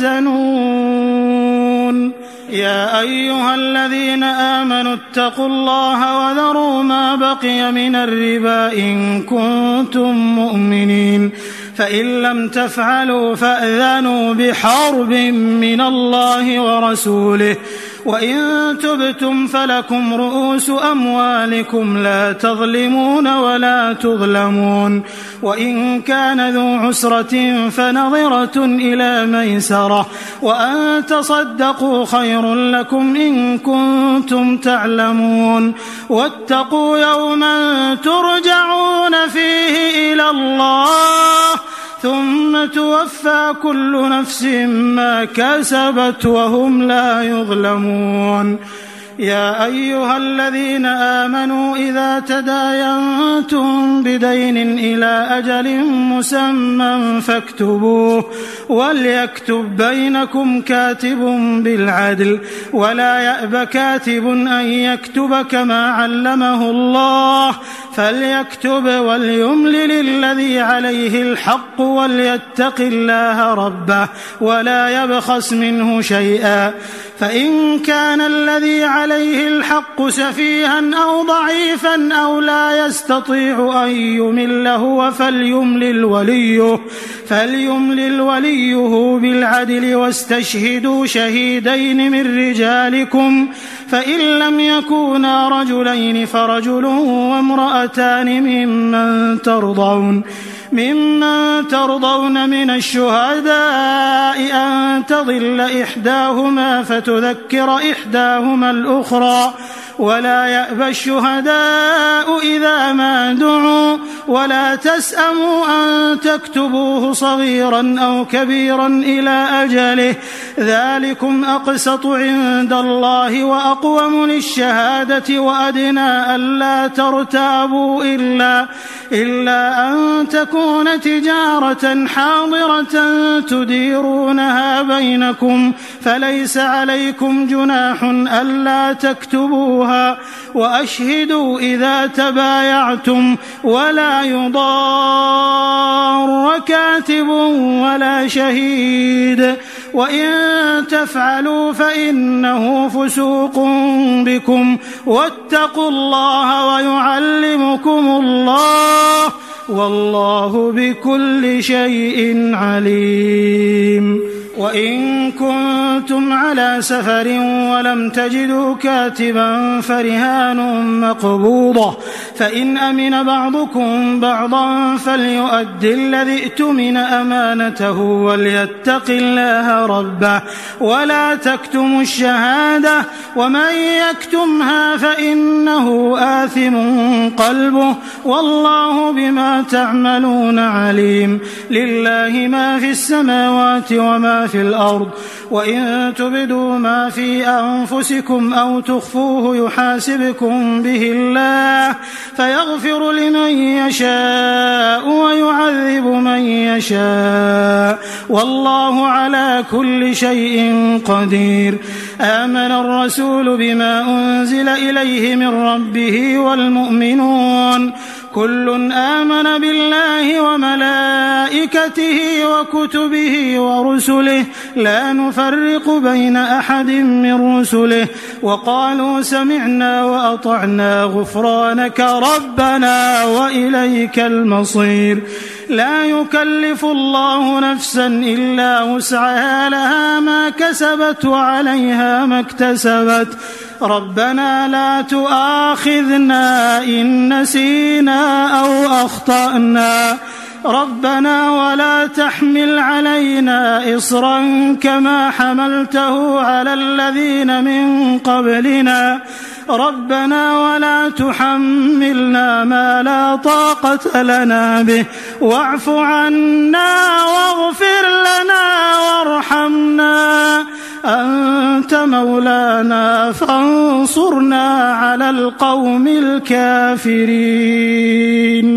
Speaker 1: يحزنون يا أيها الذين آمنوا اتقوا الله وذروا ما بقي من الربا إن كنتم مؤمنين فإن لم تفعلوا فأذنوا بحرب من الله ورسوله وإن تبتم فلكم رؤوس أموالكم لا تظلمون ولا تظلمون وإن كان ذو عسرة فنظرة إلى ميسرة وأن تصدقوا خير لكم إن كنتم تعلمون واتقوا يوما ترجعون فيه إلى الله ثم توفى كل نفس ما كسبت وهم لا يظلمون يا أيها الذين آمنوا إذا تداينتم بدين إلى أجل مسمى فاكتبوه وليكتب بينكم كاتب بالعدل ولا يأب كاتب أن يكتب كما علمه الله فليكتب وليملل الذي عليه الحق وليتق الله ربه ولا يبخس منه شيئا فإن كان الذي عليه الحق سفيها أو ضعيفا أو لا يستطيع أن يمل هو فليملل وليه بالعدل واستشهدوا شهيدين من رجالكم فإن لم يكونا رجلين فرجل وامرأتان ممن ترضون ممن ترضون من الشهداء أن تضل إحداهما فتذكر إحداهما الأخرى ولا يأبى الشهداء إذا ما دعوا ولا تسأموا أن تكتبوه صغيرا أو كبيرا إلى أجله ذلكم أقسط عند الله وأقوم للشهادة وأدنى ألا ترتابوا إلا أن تكون تجارة حاضرة تديرونها بينكم فليس عليكم جناح ألا تكتبوها وأشهدوا إذا تبايعتم ولا يضار كاتب ولا شهيد وإن تفعلوا فإنه فسوق بكم واتقوا الله ويعلمكم الله والله بكل شيء عليم. وإن كنتم على سفر ولم تجدوا كاتبا فرهان مقبوضة فإن أمن بعضكم بعضا فليؤد الذي ائتمن أمانته وليتق الله ربه ولا تكتموا الشهادة ومن يكتمها فإنه آثم قلبه والله بما تعملون عليم. لله ما في السماوات وما في الأرض وإن تبدوا ما في أنفسكم أو تخفوه يحاسبكم به الله فيغفر لمن يشاء ويعذب من يشاء والله على كل شيء قدير. آمن الرسول بما أنزل إليه من ربه والمؤمنون كل آمن بالله وملائكته وكتبه ورسله لا نفرق بين أحد من رسله وقالوا سمعنا وأطعنا غفرانك ربنا وإليك المصير. لا يكلف الله نفسا إلا وسعها لها ما كسبت وعليها ما اكتسبت ربنا لا تؤاخذنا إن نسينا أو أخطأنا ربنا ولا تحمل علينا إصرا كما حملته على الذين من قبلنا ربنا ولا تحملنا ما لا طاقة لنا به واعف عنا واغفر لنا وارحمنا أنت مولانا فانصرنا على القوم الكافرين.